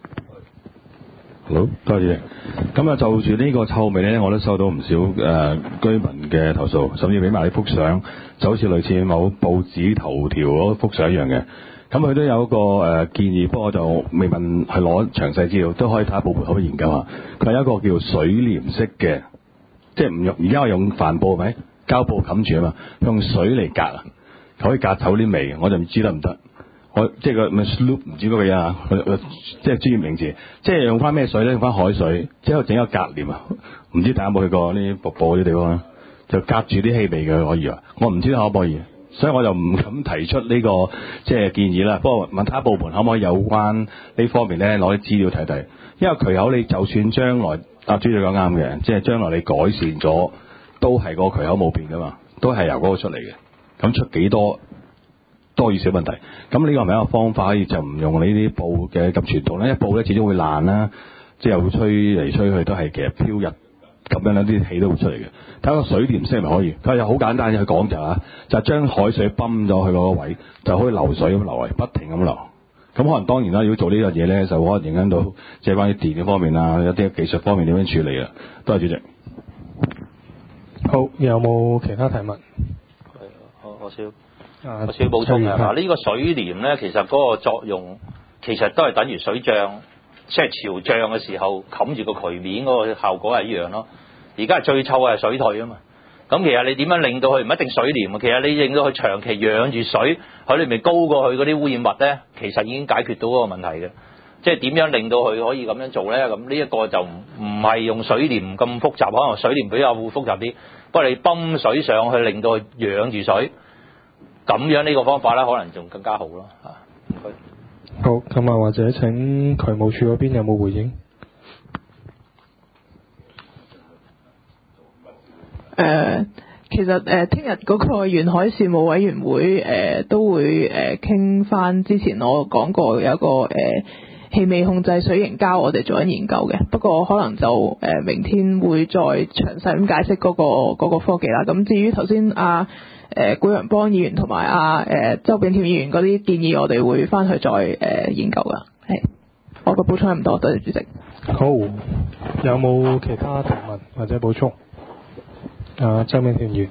好，多謝。咁啊，就住呢個臭味咧，我都收到唔少居民嘅投訴，甚至俾埋啲幅相，就好似類似某報紙頭條嗰幅相一樣嘅。咁佢都有一個建議，不過我就未問佢攞詳細資料，都可以睇下部門可唔可以研究下。佢有一個叫水簾式嘅，即係唔用而家我用帆布係咪膠布冚住啊嘛，用水嚟隔啊，可以隔走啲味，我就唔知得唔得。我即係個咪 sloop 唔知嗰個嘢啊，即係專業名詞，即係用翻咩水咧？用翻海水，之後整一個隔簾啊！唔知大家有冇去過呢瀑布嗰啲地方啊？就隔住啲氣味嘅可以啊！我唔知可唔可以，所以我就唔敢提出呢個即係建議啦。不過問睇下部門可唔可以有關呢方面咧攞啲資料睇睇，因為渠口你就算將來朱隊講啱嘅，即係將來你改善咗，都係個渠口冇變噶嘛，都係由嗰個出嚟嘅。咁出幾多與少問題，咁呢個係咪一個方法可以就唔用呢啲布嘅咁傳統咧？一布咧始終會爛啦，即係會吹嚟吹去都係其實飄逸咁樣咧，啲氣都會出嚟嘅。睇下個水簾式係咪可以？佢又好簡單，佢講就係將海水泵咗去嗰個位，就可以流水咁流嚟，不停咁流。咁可能當然啦，如果做呢樣嘢咧，就可能影響到即係關於電嘅方面啊，一啲技術方面點樣處理啊。多謝主席。 好，有冇其他提問？ 我少補充嘅嗱，呢個水簾咧，其實嗰個作用其實都係等於水漲，即係潮漲嘅時候冚住個渠面嗰個效果係一樣咯。而家係最臭係水退啊嘛。咁其實你點樣令到佢唔一定水簾啊？其實你令到佢長期養住水喺裏面高過去嗰啲污染物咧，其實已經解決到嗰個問題嘅。即係點樣令到佢可以咁樣做咧？咁呢一個就唔係用水簾咁複雜，可能水簾比較會複雜啲。不過你泵水上去令到佢養住水。咁樣呢個方法咧，可能仲更加好咯嚇。唔該。 好，咁啊，或者請渠務處嗰邊有冇回應？ 其實聽日嗰個沿海事務委員會都會傾翻之前我講過有一個氣味控制水凝膠，我哋做緊研究嘅。不過可能就明天會再詳細咁解釋嗰個科技啦。咁至於頭先古陽邦議員同埋周炳添議員嗰啲建議，我哋會翻去再研究噶。係，我個補充係唔多，多謝主席。 好，有冇其他提問或者補充？周炳添議員。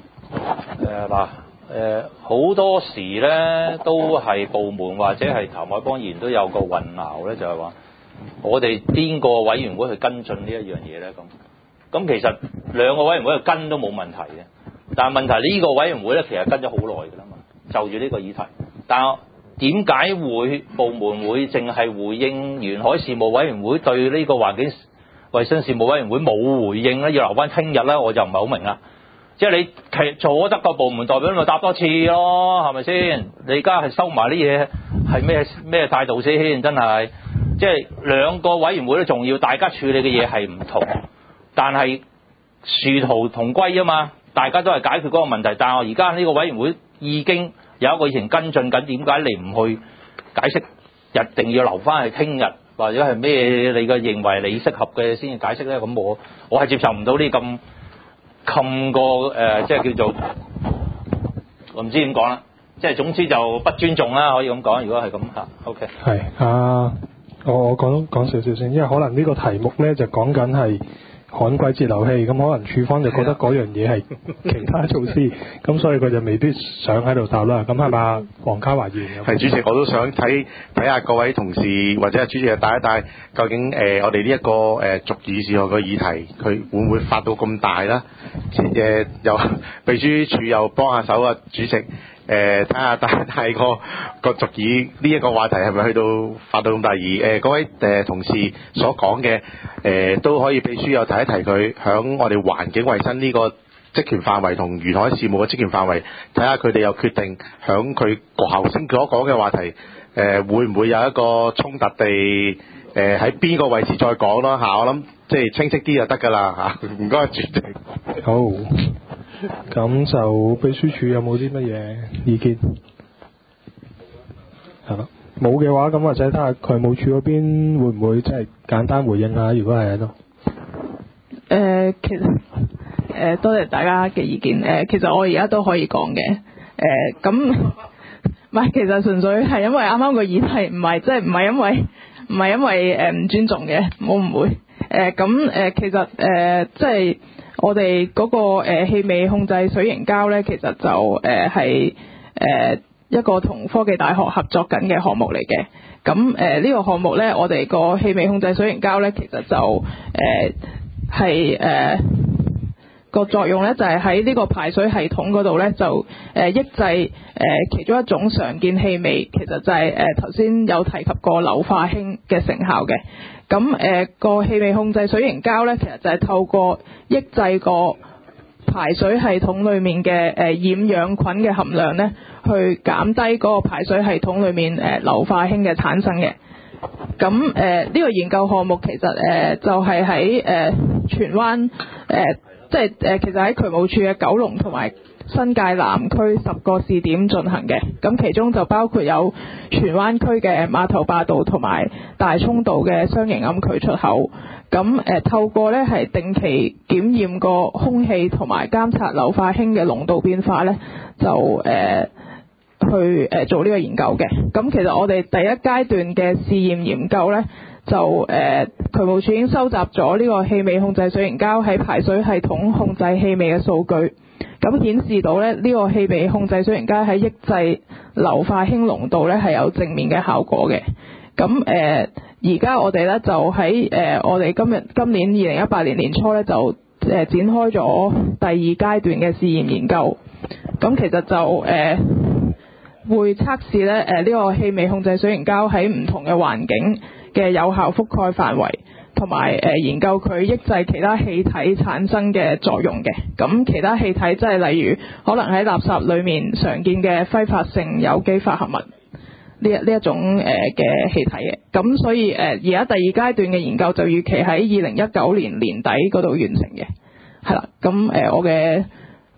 好多時咧都係部門或者係譚凱邦議員都有個混淆咧，就係話我哋邊個委員會去跟進呢一樣嘢咧？咁其實兩個委員會去跟都冇問題嘅，但係問題呢個委員會咧其實跟咗好耐㗎啦嘛，就住呢個議題。但係點解會部門會淨係回應沿海事務委員會對呢個環境衞生事務委員會冇回應咧？要留翻聽日咧，我就唔係好明啦。即係你坐得個部門代表咪答多次咯，係咪先？你而家係收埋啲嘢係咩態度先？真係即係兩個委員會都重要，大家處理嘅嘢係唔同，但係殊途同歸啊嘛，大家都係解決嗰個問題。但係我而家呢個委員會已經有一個議程跟進緊，點解你唔去解釋？一定要留翻去聽日或者係咩？你嘅認為你適合嘅先至解釋咧？咁我係接受唔到呢咁個即係叫做我唔知點講啦，即係總之就不尊重啦，可以咁講。如果係咁嚇 ，OK。 係我講少少先，因為可能呢個題目咧就講緊係旱季截流器，咁可能處方就覺得嗰樣嘢係其他措施，咁所以佢就未必想喺度答啦。咁係嘛，黃家華議員？ 係主席，我都想睇下各位同事或者主席帶一帶，究竟我哋呢一個續議事項嘅議題，佢會唔會發到咁大啦？又秘書處又幫下手啊，主席。睇下大個續議呢一個話題係咪去到發到咁大？而各位同事所講嘅都可以秘書又提一提佢響我哋環境衛生呢個職權範圍同沿海事務嘅職權範圍，睇下佢哋又決定響佢頭先所講嘅話題會唔會有一個衝突地喺邊個位置再講咯嚇？我諗即係清晰啲就得㗎啦嚇。唔該，主席。 好。咁就秘書處有冇啲乜嘢意見？係咯，冇嘅話，咁或者睇下渠務處嗰邊會唔會即係簡單回應下？如果係喺度。 其實多謝大家嘅意見。其實我而家都可以講嘅。咁唔係，其實純粹係因為啱啱個議題唔係因為唔尊重嘅，我唔會。其實即係。我哋嗰個氣味控制水凝膠咧，其實就係一個同科技大學合作緊嘅項目嚟嘅。咁呢個項目咧，我哋個氣味控制水凝膠咧，其實就係個作用咧，就係喺呢個排水系統嗰度咧，就抑制其中一種常見氣味，其實就係頭先有提及過硫化氫嘅成效嘅。咁個氣味控制水凝膠咧，其實就係透過抑制個排水系統裡面嘅染氧菌嘅含量咧，去減低嗰個排水系統裡面硫化氫嘅產生嘅。咁呢個研究項目其實就係喺荃灣其實喺渠務處嘅九龍同埋新界南區10個試點進行嘅，咁其中就包括有荃灣區嘅碼頭壩道同埋大涌道嘅雙型暗渠出口。咁透過咧係定期檢驗個空氣同埋監察硫化氫嘅濃度變化咧，就去做呢個研究嘅。咁其實我哋第一階段嘅試驗研究咧，就渠務處已經收集咗呢個氣味控制水凝膠喺排水系統控制氣味嘅數據，咁顯示到咧呢個氣味控制水凝膠喺抑制硫化氫濃度咧係有正面嘅效果嘅。咁而家我哋咧就喺我哋今年2018年年初咧就展開咗第二階段嘅試驗研究。咁其實就會測試咧呢個氣味控制水凝膠喺唔同嘅環境嘅有效覆蓋範圍，同埋研究佢抑制其他氣體產生嘅作用嘅。咁其他氣體即係例如可能喺垃圾裡面常見嘅揮發性有機化合物呢一種嘅氣體嘅。咁所以而家第二階段嘅研究就預期喺2019年年底嗰度完成嘅。係啦，咁我嘅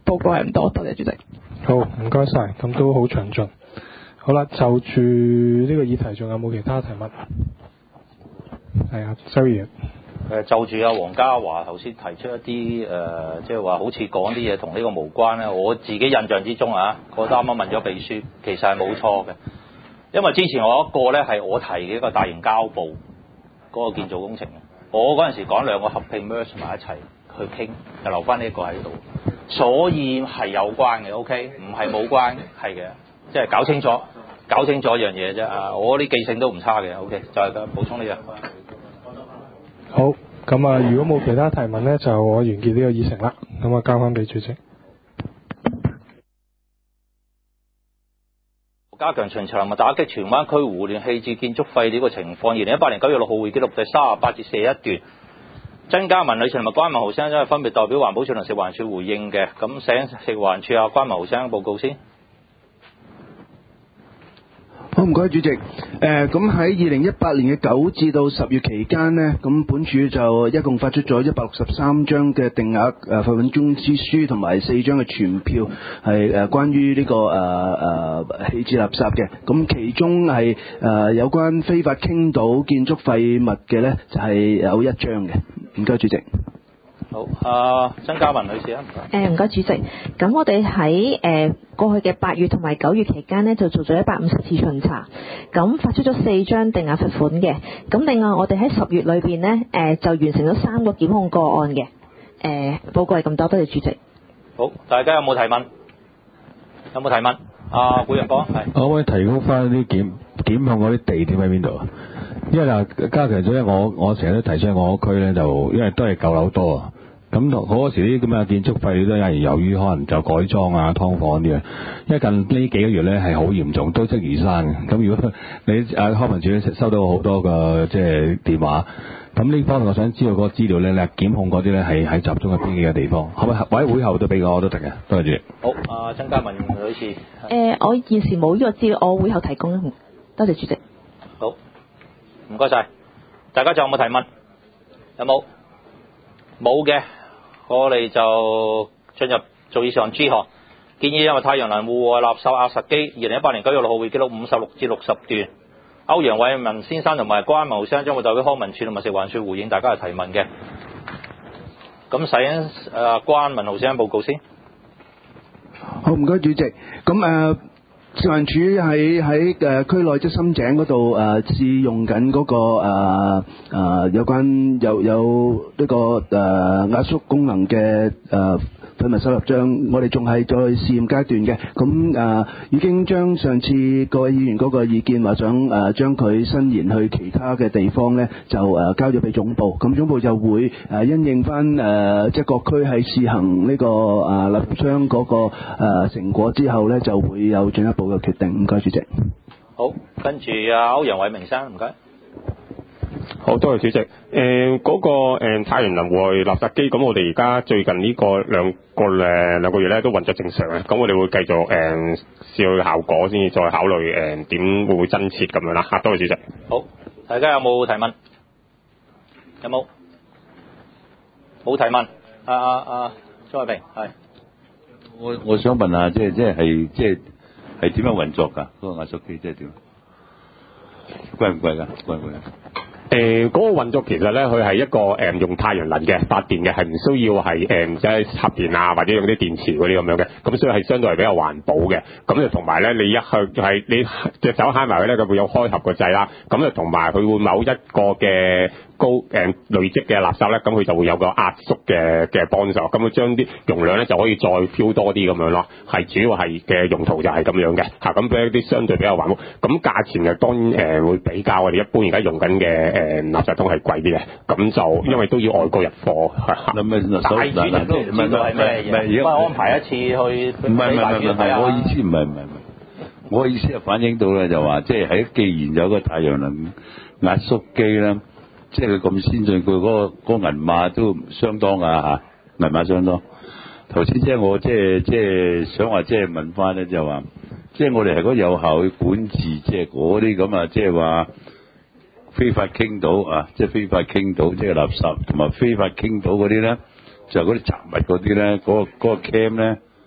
報告係咁多，多謝主席。 好，唔該晒，咁都好詳盡。好啦，就住呢個議題，仲有冇其他提問？係啊，周議員。 就住阿黃家華頭先提出一啲即係話好似講啲嘢同呢個無關咧，我自己印象之中啊，我啱啱問咗秘書，其實係冇錯嘅，因為之前我一個咧係我提嘅一個大型膠布嗰個建造工程，我嗰陣時講兩個合併 merge 埋一齊去傾，就留翻呢一個喺度，所以係有關嘅 ，OK， 唔係冇關，係嘅，即係搞清楚一樣嘢啫啊！我啲記性都唔差嘅 ，OK， 就係咁補充呢樣。 好，咁啊，如果冇其他提問呢，就我完結呢個議程啦。咁啊，交翻俾主席。 加強巡查同埋打擊荃灣區胡亂棄置建築廢料嘅情況。2018年9月6號會記錄第38至41段。曾嘉文女士同埋關文豪先生分別代表環保署同食環署回應嘅。咁請食環署阿關文豪先生報告先。 好，唔該主席。咁喺2018年嘅9至到10月期間呢，咁本署就一共發出咗163張嘅定額罰款通知書同埋4張嘅傳票，係關於呢個棄置垃圾嘅。咁其中係有關非法傾倒建築廢物嘅呢，就係有1張嘅。唔該主席。 好，曾嘉文女士啊，唔該。 唔該主席。咁我哋喺過去嘅8月同埋9月期間呢，就做咗150次巡查，咁發出咗4張定額罰款嘅。咁另外我哋喺10月裏邊呢，就完成咗3個檢控個案嘅。報告係咁多，多謝主席。 好，大家有冇提問？有冇提問？古陽光係。 可唔可以提供翻啲檢控嗰啲地點喺邊度啊？因為嗱，加強咗咧，我成日都提出我區咧，就因為都係舊樓多啊。咁好多時啲咁嘅建築廢料都有人由於可能就改裝啊、劏房啲啊，因為近呢幾個月咧係好嚴重，都積如山嘅。咁如果你康文署收到好多個即係電話，咁呢方面我想知道嗰個資料咧，你檢控嗰啲咧係集中喺邊幾個地方？可唔可以或者會後都俾我都得嘅？多謝主席。 好，曾嘉文女士。 我現時冇呢個資料，我會後提供。多謝主席。 好，唔該晒。大家仲有冇提問？有冇？冇嘅。我哋就進入做以上 G 項建議，因為太陽能戶外垃圾壓實機2018年9月6號會記錄56至60段。歐陽偉文先生同埋關文豪先生將會代表康文署同埋食環署回應大家嘅提問嘅。咁使關文豪先生報告先。 好，唔該主席。咁食環署喺區內即深井嗰度試用緊嗰個有關有呢個壓縮功能嘅廢物收納箱，我哋仲係在試驗階段嘅。咁已經將上次各位議員嗰個意見話想將佢伸延去其他嘅地方咧，就交咗俾總部。咁總部就會因應翻即係各區喺試行呢個垃圾箱嗰個成果之後咧，就會有進一步嘅決定。唔該主席。 好，跟住歐陽偉明生，唔該。 好，多謝主席。嗰個太陽能戶外垃圾機，咁我哋而家最近呢個兩個月咧都運作正常嘅，咁我哋會繼續試佢嘅效果，先至再考慮點會唔會增設咁樣啦。多謝主席。 好，大家有冇提問？有冇？冇提問。張偉平係。 我想問下，即係點樣運作㗎？嗰個壓縮機即係點？貴唔貴㗎？貴唔貴？ 嗰個運作其實咧，佢係一個用太陽能嘅發電嘅，係唔需要係即係插電啊，或者用啲電池嗰啲咁樣嘅，咁所以係相對係比較環保嘅。咁就同埋咧，你一向係你隻手揩埋佢咧，佢會有開合個掣啦。咁就同埋佢會某一個嘅累積嘅垃圾咧，咁佢就會有個壓縮嘅幫手，咁佢將啲容量咧就可以再飄多啲咁樣咯。係主要係嘅用途就係咁樣嘅嚇，咁俾一啲相對比較環保。咁價錢就當然會比較我哋一般而家用緊嘅垃圾桶係貴啲嘅，咁就因為都要外國入貨。大主人都唔知道係咩嘢，唔係安排一次去。 唔係，我意思唔係，我意思係反映到咧就話，即係既然有個太陽能壓縮機咧。即係佢咁先進，佢嗰個銀碼都相當啊嚇，銀碼相當。頭先即係我即係想話即係問翻咧，就話即係我哋係嗰有效去管治，即係嗰啲咁啊，即係話非法傾倒啊，即係非法傾倒即係垃圾，同埋非法傾倒嗰啲咧，就係嗰啲雜物嗰啲咧，嗰個 cam 咧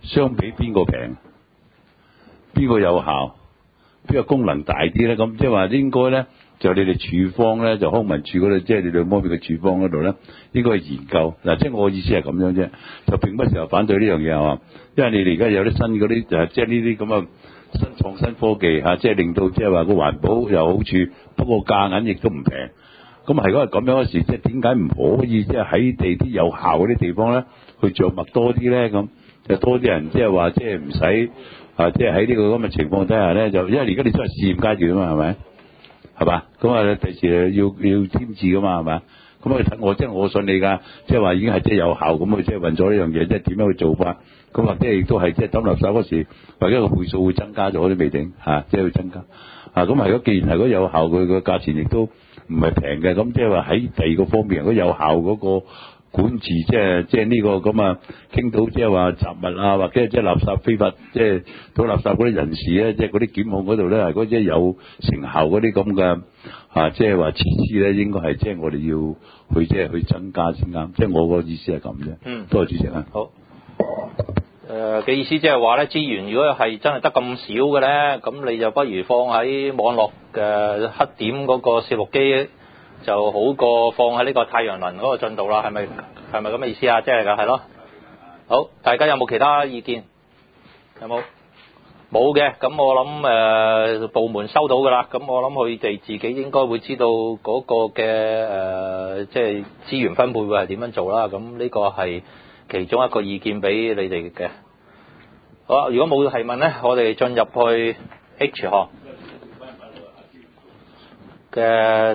相比邊個平，邊個有效，邊個功能大啲咧？咁即係話應該咧，就你哋處方咧，就康文署嗰度，即係你兩方面嘅處方嗰度咧，應該去研究嗱。即係我意思係咁樣啫，就並不是話反對呢樣嘢係嘛，因為你哋而家有啲新嗰啲即係呢啲咁嘅新創新科技即係令到即係話個環保有好處，不過價銀亦都唔平。咁係如果係咁樣嘅時，即係點解唔可以即係喺地啲有效嗰啲地方咧，去著墨多啲咧？咁就多啲人即係話即係唔使即係喺呢個咁嘅情況底下咧，就因為而家你都係試驗階段啊嘛，係咪？係嘛？咁啊，第時要添置噶嘛，係咪？咁我信你㗎，即係話已經係即係有效咁去即係運咗呢樣嘢，即係點樣去做法？咁或者亦都係即係抌垃圾嗰時，或者個倍數會增加咗都未定即係會增加。咁係如果既然係如果有效，佢個價錢亦都唔係平嘅，咁即係話喺第二個方面，如果有效嗰個管治，即係呢個咁啊，傾到即係話雜物或者即係垃圾非法即係倒垃圾嗰啲人士咧，即係嗰啲檢控嗰度咧，如果即係有成效嗰啲咁嘅即係話設施咧，應該係即係我哋要去即係去增加先啱。即係我個意思係咁啫。多謝主席啊。 好。嘅意思即係話咧，資源如果係真係得咁少嘅咧，咁你就不如放喺網絡嘅黑點嗰個攝錄機，就好過放喺呢個太陽能嗰個進度啦。係咪咁嘅意思啊？即係㗎，係咯。好，大家有冇其他意見？有冇？冇嘅，咁我諗部門收到㗎啦。咁我諗佢哋自己應該會知道嗰個嘅即係資源分配會係點樣做啦。咁呢個係其中一個意見俾你哋嘅。好啦，如果冇提問咧，我哋進入去 H 項嘅。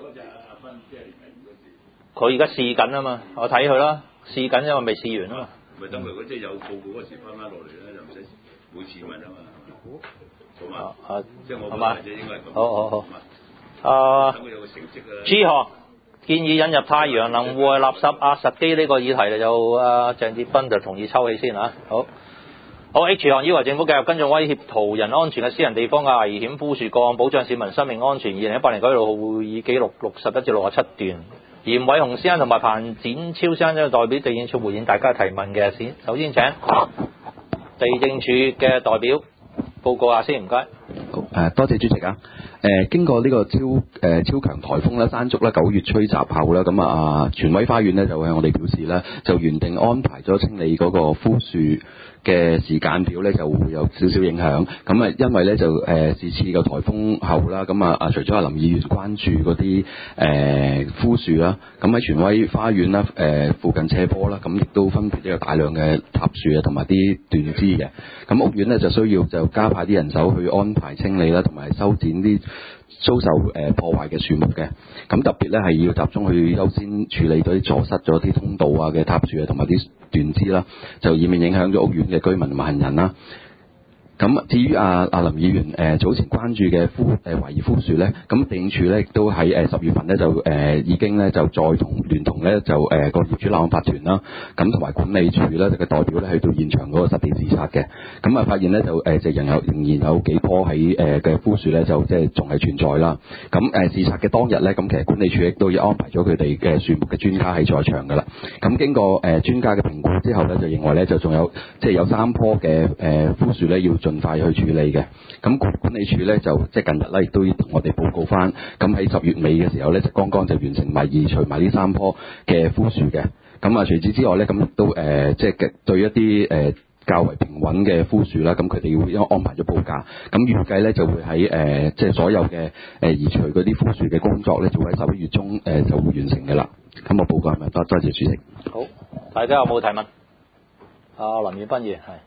佢而家試緊啊嘛，我睇佢啦，試緊因為未試完啊嘛。 咪等佢嗰即係有報告嗰時翻落嚟咧，就唔使每次問啊嘛。好嘛？即係我問啫，應該係咁。好。等佢有個成績啊。 G 項建議引入太陽能戶外垃圾壓實機呢個議題就鄭志斌就同意抽起先嚇。好 H 項要求政府繼續跟進威脅途人安全嘅私人地方嘅危險枯樹個案，保障市民生命安全。2018年9月6號會議記錄61至67段。嚴偉雄先生同埋彭展超先生代表地政處回應大家提問嘅先。首先請地政處嘅代表報告下先，唔該。 好，多謝主席啊。經過呢個超強颱風咧，山竹咧9月吹襲後咧，咁荃威花園咧就向我哋表示咧，就原定安排咗清理嗰個枯樹嘅時間表咧，就會有少少影響。咁因為咧就是次嘅颱風後啦，咁除咗林議員關注嗰啲枯樹啦，咁喺荃威花園啦附近斜坡啦，咁亦都分別都有大量嘅塌樹啊，同埋啲斷枝嘅。咁屋苑咧就需要就加派啲人手去安排清理啦，同埋修剪啲遭受破壞嘅樹木嘅。咁特別咧係要集中去優先處理到啲阻塞咗啲通道嘅塌樹啊，同埋啲斷枝啦，就以免影響咗屋苑嘅居民同埋行人啦。咁至於林議員早前關注嘅懷疑枯樹咧，咁地政處咧亦都喺10月份咧就已經咧就再聯同咧就個業主立案法團啦，咁同埋管理處咧嘅代表咧去到現場嗰個實地視察嘅，咁發現咧就仍然有幾棵喺嘅枯樹咧就即係仲係存在啦。咁視察嘅當日咧，咁其實管理處亦都已安排咗佢哋嘅樹木嘅專家喺在場㗎啦。咁經過專家嘅評估之後咧，就認為咧就仲有即係有3棵嘅枯樹咧要盡快去處理嘅。咁管理處咧就即係近日咧亦都同我哋報告翻，咁喺10月尾嘅時候咧就剛剛就完成埋移除埋呢3棵嘅枯樹嘅。咁除此之外咧，咁亦都即係對一啲較為平穩嘅枯樹啦，咁佢哋會安排咗報價。咁預計咧就會喺即係所有嘅移除嗰啲枯樹嘅工作咧，就會喺11月中就會完成嘅啦。咁我報告係咪多謝主席。 好，大家有冇提問？林宇斌議員係。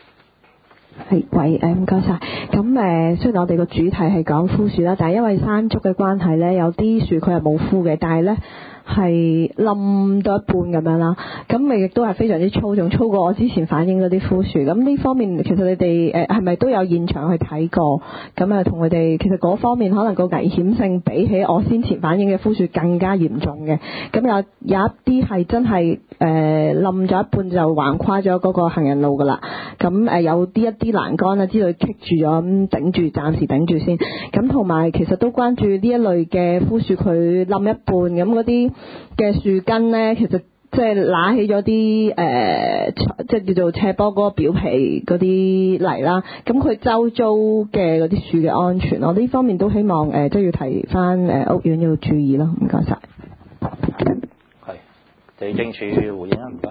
喂，唔該晒。咁雖然我哋個主題係講枯樹啦，但係因為山竹嘅關係咧，有啲樹佢係冇枯嘅，但係咧係冧到一半咁樣啦。咁咪亦都係非常之粗，仲粗過我之前反映嗰啲枯樹。咁呢方面其實你哋係咪都有現場去睇過？咁同佢哋其實嗰方面可能個危險性比起我先前反映嘅枯樹更加嚴重嘅。咁有一啲係真係冧咗一半就橫跨咗嗰個行人路㗎啦。咁有一啲欄杆啊之類棘住咗，咁頂住，暫時頂住先。咁同埋其實都關注呢一類嘅枯樹佢冧一半，咁嗰啲嘅樹根呢，其實即係揦起咗啲即係叫做斜坡嗰個表皮嗰啲泥啦。咁佢周遭嘅嗰啲樹嘅安全，我呢方面都希望即係要提翻屋苑要注意咯。唔該晒。 係地政署回應啊，唔該。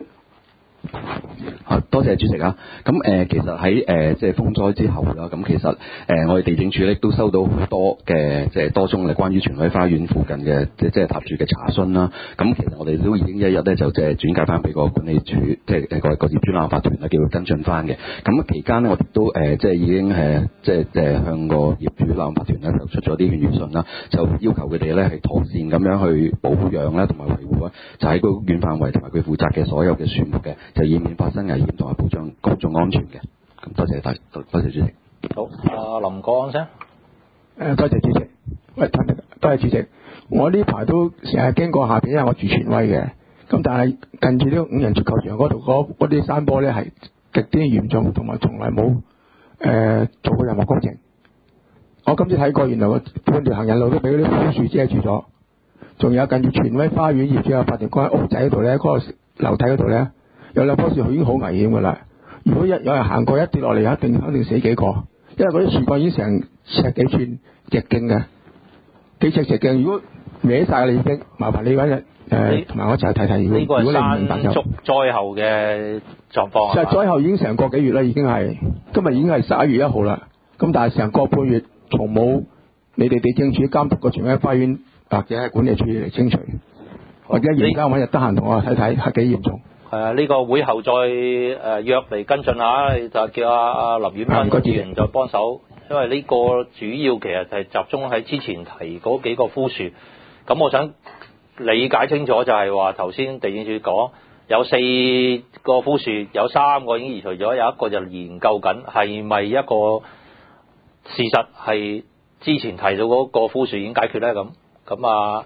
多謝主席啊！咁其實喺即係風災之後啦，咁其實我哋地政署咧都收到好多嘅即係多宗嘅關於荃威花園附近嘅即係塔主嘅查詢啦。咁其實我哋都已經一日咧就即係轉介翻俾個管理處，即係個業主立案法團咧叫佢跟進翻嘅。咁期間咧我哋都即係已經即係向個業主立案法團咧就出咗啲勸喻信啦，就要求佢哋咧係妥善咁樣去保養啦同埋維護啊，就喺個屋苑範圍同埋佢負責嘅所有嘅樹木嘅，就以免發生危險同埋保障公眾安全嘅。咁多謝多謝主席。 好，阿林國安先。 多謝主席。喂，多謝主席。我呢排都成日經過下邊，因為我住荃威嘅。咁但係近住呢個5人足球場嗰度嗰啲山坡咧係極端嚴重，同埋從來冇做過任何工程。我今次睇過，原來個半條行人路都俾嗰啲枯樹遮住咗。仲有近住荃威花園業主有法團嗰間屋仔嗰度咧，嗰個樓梯嗰度咧有兩棵樹已經好危險㗎啦。如果有人行過一跌落嚟，肯定死幾個，因為嗰啲樹幹已經成尺幾寸直徑嘅，幾尺直徑。如果歪晒啦已經，麻煩你嗰日同埋我一齊睇睇。如果你唔明白就。呢個係山竹災後嘅狀況。就係災後已經成個幾月啦，已經係今日已經係11月1號啦。咁但係成個半月從冇你哋地政署監督過荃威花園或者係管理處嚟清除，或者而家揾日得閒同我睇睇係幾嚴重。係啊，呢個會後再約嚟跟進下，就叫阿林遠斌議員再幫手，因為呢個主要其實係集中喺之前提嗰幾個枯樹。咁我想理解清楚就係話頭先地政署講有4個枯樹，有3個已經移除咗，有1個就研究緊係咪一個事實係之前提到嗰個枯樹已經解決咧？咁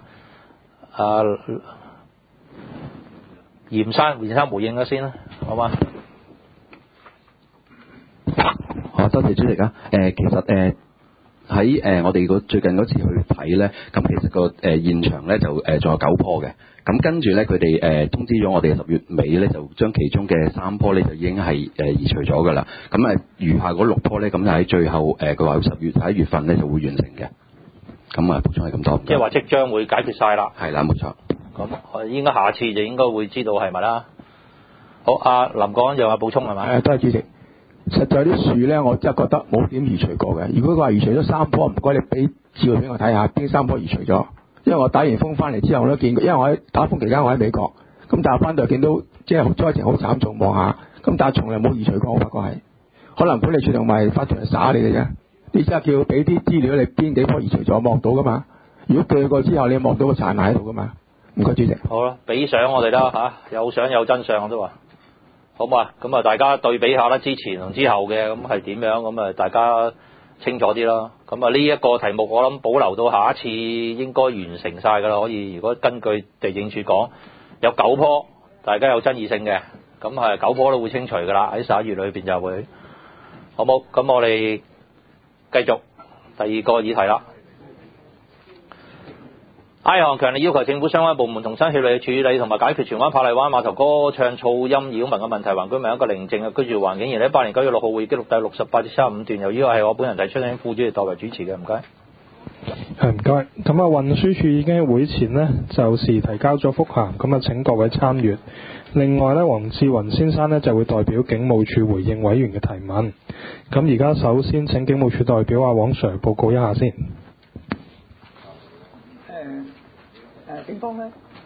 嚴生回應咗先啦，好嘛？ 好，多謝主席啊！其實喺我哋最近嗰次去睇咧，咁其實個現場咧就仲有9棵嘅，咁跟住咧佢哋通知咗我哋10月尾咧就將其中嘅3棵咧就已經係移除咗㗎啦，咁餘下嗰6棵咧咁就喺最後佢話11月份咧就會完成嘅，咁補充係咁多。 即係話即將會解決晒啦。 係啦，冇錯。 咁應該下次就應該會知道係咪啦。好，阿林國安有話補充係咪？ 多謝主席。實在啲樹咧，我真係覺得冇點移除過嘅。如果佢話移除咗3棵，唔該你俾照俾我睇下邊3棵移除咗。因為我打完風翻嚟之後我都見過，因為我喺打風期間我喺美國，咁但係翻到見到即係災情好慘重，望下，咁但係從來冇移除過，我發覺係可能管理處同埋法團係耍你嘅啫。你即係叫俾啲資料你邊幾棵移除咗，望到噶嘛？如果鋸過之後你望到個殘骸喺度噶嘛？唔該，主席。 好啦，俾相我哋啦嚇，有相有真相我都話，好嘛？咁大家對比下啦，之前同之後嘅咁係點樣？咁大家清楚啲啦。咁呢一個題目我諗保留到下一次應該完成晒㗎啦。可以，如果根據地政署講，有9棵大家有爭議性嘅，咁係9棵都會清除㗎啦。喺11月裏邊就會，好冇？咁我哋繼續第2個議題啦。I 項強烈要求政府相關部門同心協力處理同埋解決荃灣珀麗灣碼頭歌唱噪音擾民嘅問題，還居民一個寧靜嘅居住環境。而2018年9月6號會議記錄第68至35段，由於係我本人提出，請副主席代為主持嘅，唔該。 唔該。咁運輸署已經喺會前呢就時提交咗覆函，咁請各位參閱。另外呢，黃志雲先生呢就會代表警務處回應委員嘅提問。咁而家首先請警務處代表阿黃 Sir 報告一下先。 警方咧，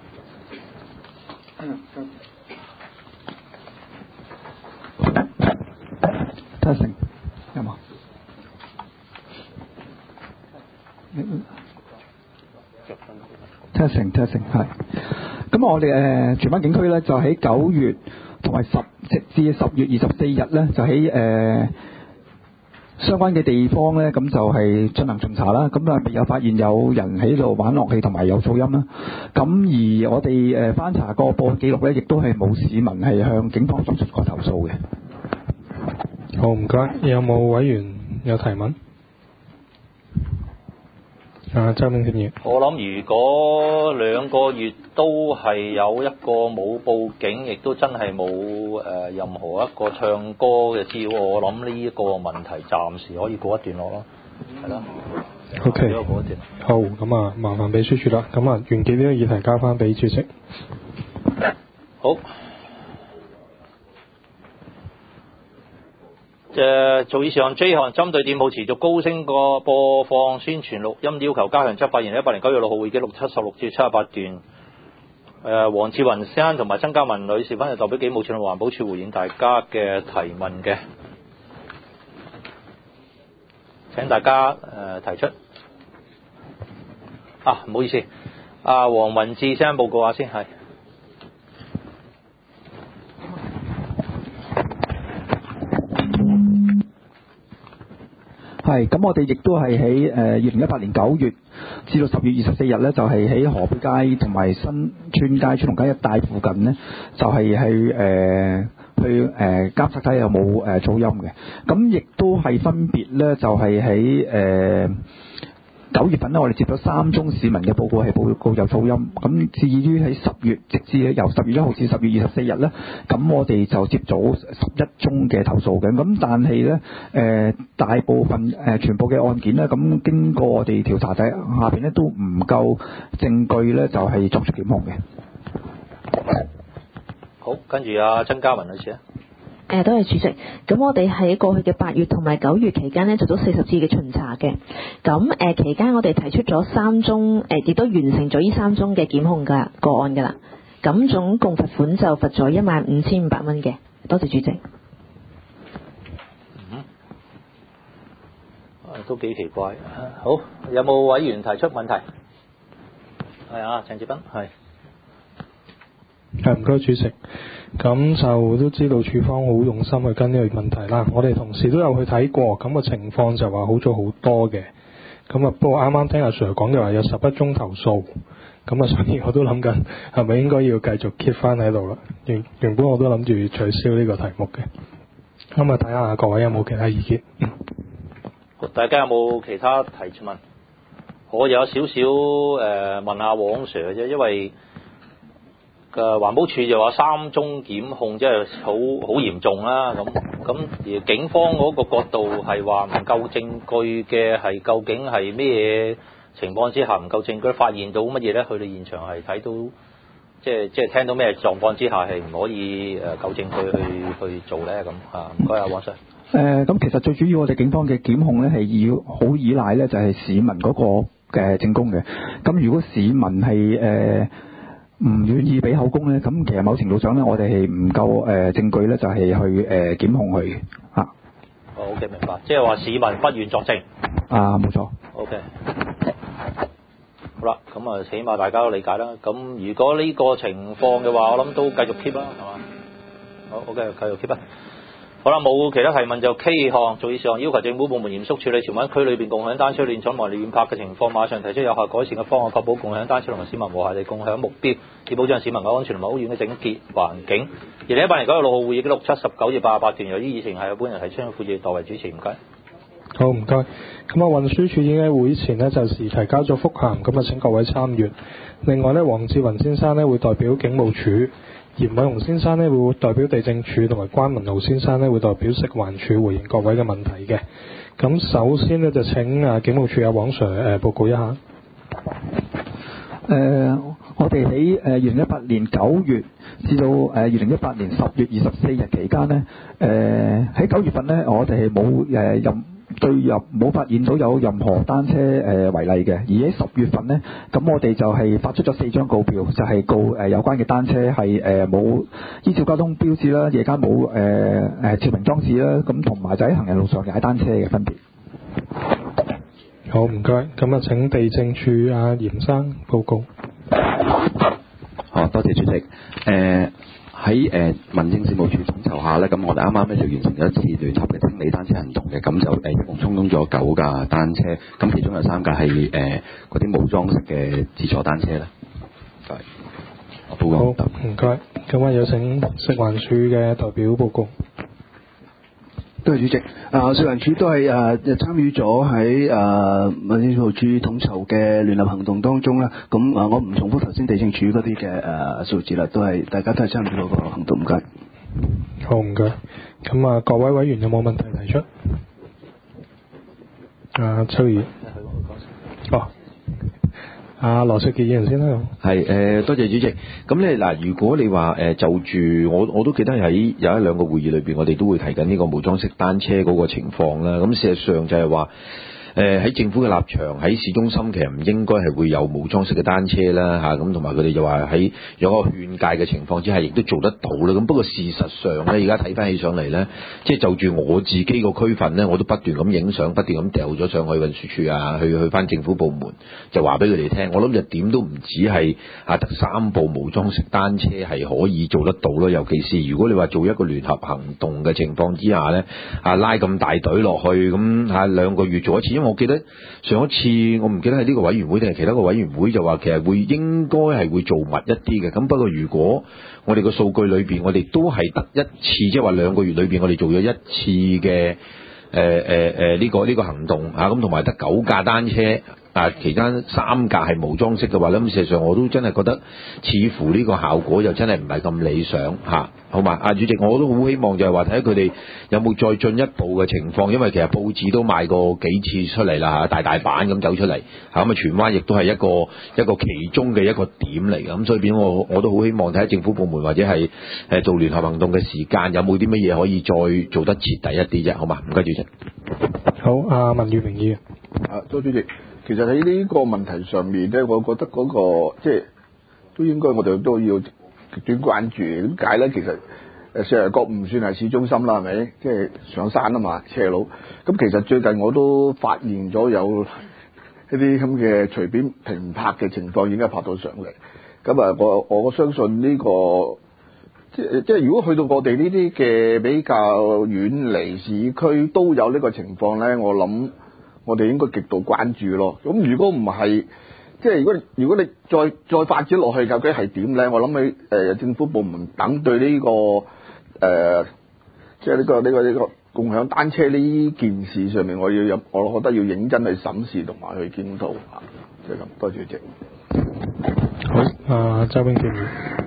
睇成有冇？睇成係。咁我哋荃灣警區咧就喺9月同埋直至10月24日咧就喺相關嘅地方咧，咁就係進行巡查啦。咁未有發現有人喺度玩樂器同埋有噪音啦。咁而我哋翻查個報案記錄咧，亦都係冇市民係向警方作出過投訴嘅。 好，唔該。有冇委員有提問？ 周明天我諗如果2個月都係有一個冇報警，亦都真係冇任何一個唱歌嘅資料，我諗呢一個問題暫時可以告一段落咯，係啦。 OK，好，咁啊，麻煩秘書處啦。咁啊，完結呢個議題交翻俾主席。 好。做以上 J 項針對店鋪持續高聲個播放宣傳錄音，要求加強執法。2018年9月6號會議錄76至78段。黃志雲先生同埋曾嘉文女士分別代表警務處同環保署回應大家嘅提問嘅，請大家提出。唔好意思，黃文志先生報告下先係。 係，咁我哋亦都係喺2018年9月至到10月24日咧，就係喺河背街同埋新村街、川龍街一帶附近呢，就係去監察睇下有冇噪音嘅。咁亦都係分別咧，就係喺9月份呢，我哋接咗3宗市民嘅報告係報告有噪音。咁至於喺10月，直至由10月1號至10月24日呢，咁我哋就接咗11宗嘅投訴嘅。咁但係呢，大部分全部嘅案件呢，咁經過我哋調查底下邊呢，都唔夠證據呢，就係作出檢控嘅。 好，跟住曾嘉文女士啊。 多謝主席。咁我哋喺過去嘅8月同埋9月期間呢，做咗40次嘅巡查嘅。咁期間我哋提出咗3宗，亦都完成咗呢3宗嘅檢控嘅個案㗎啦。咁總共罰款就罰咗15,500蚊嘅。多謝主席。 都幾奇怪。好，有冇委員提出問題？係鄭志斌係。 唔該主席。咁就都知道處方好用心去跟呢個問題啦。我哋同事都有去睇過，咁個情況就話好咗好多嘅。咁啊，不過啱啱聽阿 Sir 講嘅話有11宗投訴，咁啊，所以我都諗緊係咪應該要繼續 keep 翻喺度啦。原本我都諗住取消呢個題目嘅。咁啊，睇下各位有冇其他意見。 大家有冇其他提問？我有少少問下黃 Sir 嘅啫，因為環保署就話3宗檢控，即係好嚴重啦。咁而警方嗰個角度係話唔夠證據嘅，係究竟係咩情況之下唔夠證據？發現到乜嘢咧？去到現場係睇到，即係聽到咩狀況之下係唔可以夠證據去做咧？咁唔該黃 Sir。咁其實最主要我哋警方嘅檢控咧係要好依賴咧，就係市民嗰個嘅證供嘅。咁如果市民係唔願意俾口供咧，咁其實某程度上咧，我哋係唔夠證據咧，就係去檢控佢嚇。 OK，明白，即係話市民不願作證。 冇錯。 OK。好啦，咁啊，起碼大家都理解啦。咁如果呢個情況嘅話，我諗都繼續 keep 啦，係嘛？好 ，OK，繼續 keep 啦。好啦，冇其他提問就 K 項，做以上要求政府部門嚴肅處理荃灣區裏邊共享單車亂闖同亂泊嘅情況，馬上提出有效改善嘅方案，確保共享單車同埋市民和諧地共享目標，以保障市民嘅安全同埋屋苑嘅整潔環境。2018年9月6號會議記錄79至88段，由於議程係有本人提出，副主席代為主持，唔該。 好，唔該。咁運輸署已經喺會前呢就時提交咗覆函，咁啊請各位參閱。另外呢，黃志雲先生呢會代表警務處。嚴偉雄先生呢會代表地政處，同埋關文豪先生呢會代表食環署回應各位嘅問題嘅。咁首先呢，就請警務處黃 Sir 報告一下。 我哋喺2018年9月至到2018年10月24日期間呢，喺9月份呢，我哋係冇發現到有任何單車違例嘅，而喺10月份呢，咁我哋就係發出咗4張告票，就係告有關嘅單車係冇依照交通標誌啦，夜間冇照明裝置啦，咁同埋就喺行人路上踩單車嘅分別。 好，唔該。咁啊，請地政處嚴生報告。 好，多謝主席。喺民政事務處統籌下咧，咁我哋啱啱咧就完成咗一次聯合嘅清理單車行動嘅，咁就一共充當咗9架單車，咁其中有3架係嗰啲冇裝飾嘅自助單車啦。 好，唔該。咁啊，有請食環署嘅代表報告。 多謝主席。食環署都係參與咗喺民政處統籌嘅聯合行動當中啦。咁我唔重複頭先地政署嗰啲嘅數字啦，大家都係參與嗰個行動。唔該。 好，唔該。咁各位委員有冇問題提出？秋怡。羅淑傑議員先啦。 係多謝主席。咁咧嗱，如果你話就住我都記得喺有一兩個會議裏邊，我哋都會提緊呢個無裝飾單車嗰個情況啦。咁事實上就係話。喺政府嘅立場，喺市中心其實唔應該係會有無裝飾嘅單車啦嚇，咁同埋佢哋就話喺有一個勸戒嘅情況之下，亦都做得到啦。咁不過事實上咧，而家睇翻起上嚟咧，即係就住我自己個區份咧，我都不斷咁影相，不斷咁掉咗上去運輸署啊，去翻政府部門，就話俾佢哋聽。我諗就點都唔止係得3部無裝飾單車係可以做得到咯。尤其是如果你話做一個聯合行動嘅情況之下咧，拉咁大隊落去，咁2個月做一次。因為我記得上一次我唔記得係呢個委員會定係其他個委員會就話其實應該係會做密一啲嘅。咁不過如果我哋個數據裏邊我哋都係得一次，即係話2個月裏邊我哋做咗一次嘅呢個行動咁，同埋得9架單車。期間3架係無裝飾嘅話咧，咁事實上我都真係覺得似乎呢個效果就真係唔係咁理想嚇，好嘛？主席，我都好希望就係話睇下佢哋有冇再進一步嘅情況，因為其實報紙都賣過幾次出嚟啦嚇，大版咁走出嚟嚇，咁荃灣亦都係一個其中嘅一個點嚟嘅，咁所以變我都好希望睇下政府部門或者係做聯合行動嘅時間有冇啲乜嘢可以再做得徹底一啲啫，好嘛？唔該，主席。 好，文裕明議員。 周主席。其實喺呢個問題上面咧，我覺得嗰個即係都應該我哋都要極端關注。點解咧？其實石圍角唔算係市中心啦，係咪？即係上山啊嘛，斜路。咁其實最近我都發現咗有一啲咁嘅隨便停泊嘅情況，已經泊到上嚟。咁我相信呢個即係如果去到我哋呢啲嘅比較遠離市區都有呢個情況咧，我諗。我哋應該極度關注咯。咁如果唔係，即係如果你再發展落去，究竟係點咧？我諗起政府部門等對呢個即係呢個共享單車呢件事上面，我覺得要認真去審視同埋去檢討嚇。即係咁，多謝主席。 好，周永健。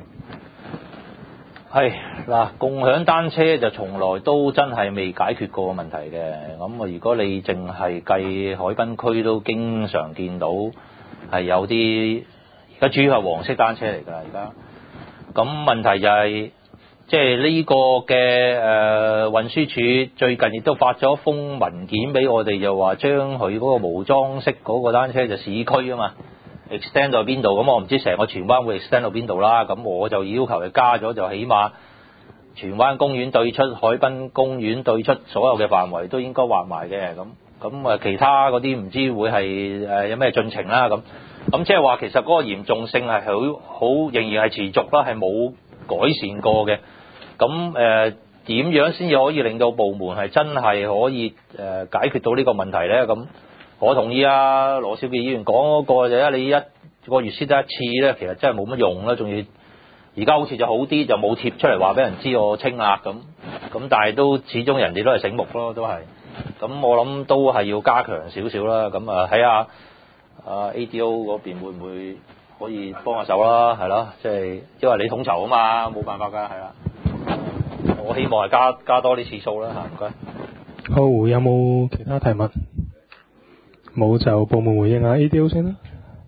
係嗱，共享單車就從來都真係未解決過問題嘅。咁如果你淨係計海濱區，都經常見到係有啲而家主要係黃色單車嚟㗎。而家咁問題就係即係呢個嘅運輸署最近亦都發咗封文件俾我哋，就話將佢嗰個無裝飾嗰個單車就市區啊嘛。extend 到邊度？咁我唔知成個荃灣會 extend 到邊度啦。咁我就要求佢加咗，就起碼荃灣公園對出、海濱公園對出所有嘅範圍都應該劃埋嘅。咁其他嗰啲唔知會係有咩進程啦。咁即係話其實嗰個嚴重性係好仍然係持續啦，係冇改善過嘅。咁點樣先至可以令到部門係真係可以解決到呢個問題咧？咁我同意羅少傑議員講嗰個就你1個月先得一次咧，其實真係冇乜用啦。仲要而家好似就好啲，就冇貼出嚟話俾人知我清啦咁，但係都始終人哋都係醒目咯，都係。咁我諗都係要加強少少啦。咁睇下ADO 嗰邊會唔會可以幫下手啦？係咯，即係因為你統籌啊嘛，冇辦法㗎，係啦。我希望係加多啲次數啦嚇，唔該。 好，有冇其他提問？冇就部門回應下 ADO 先啦。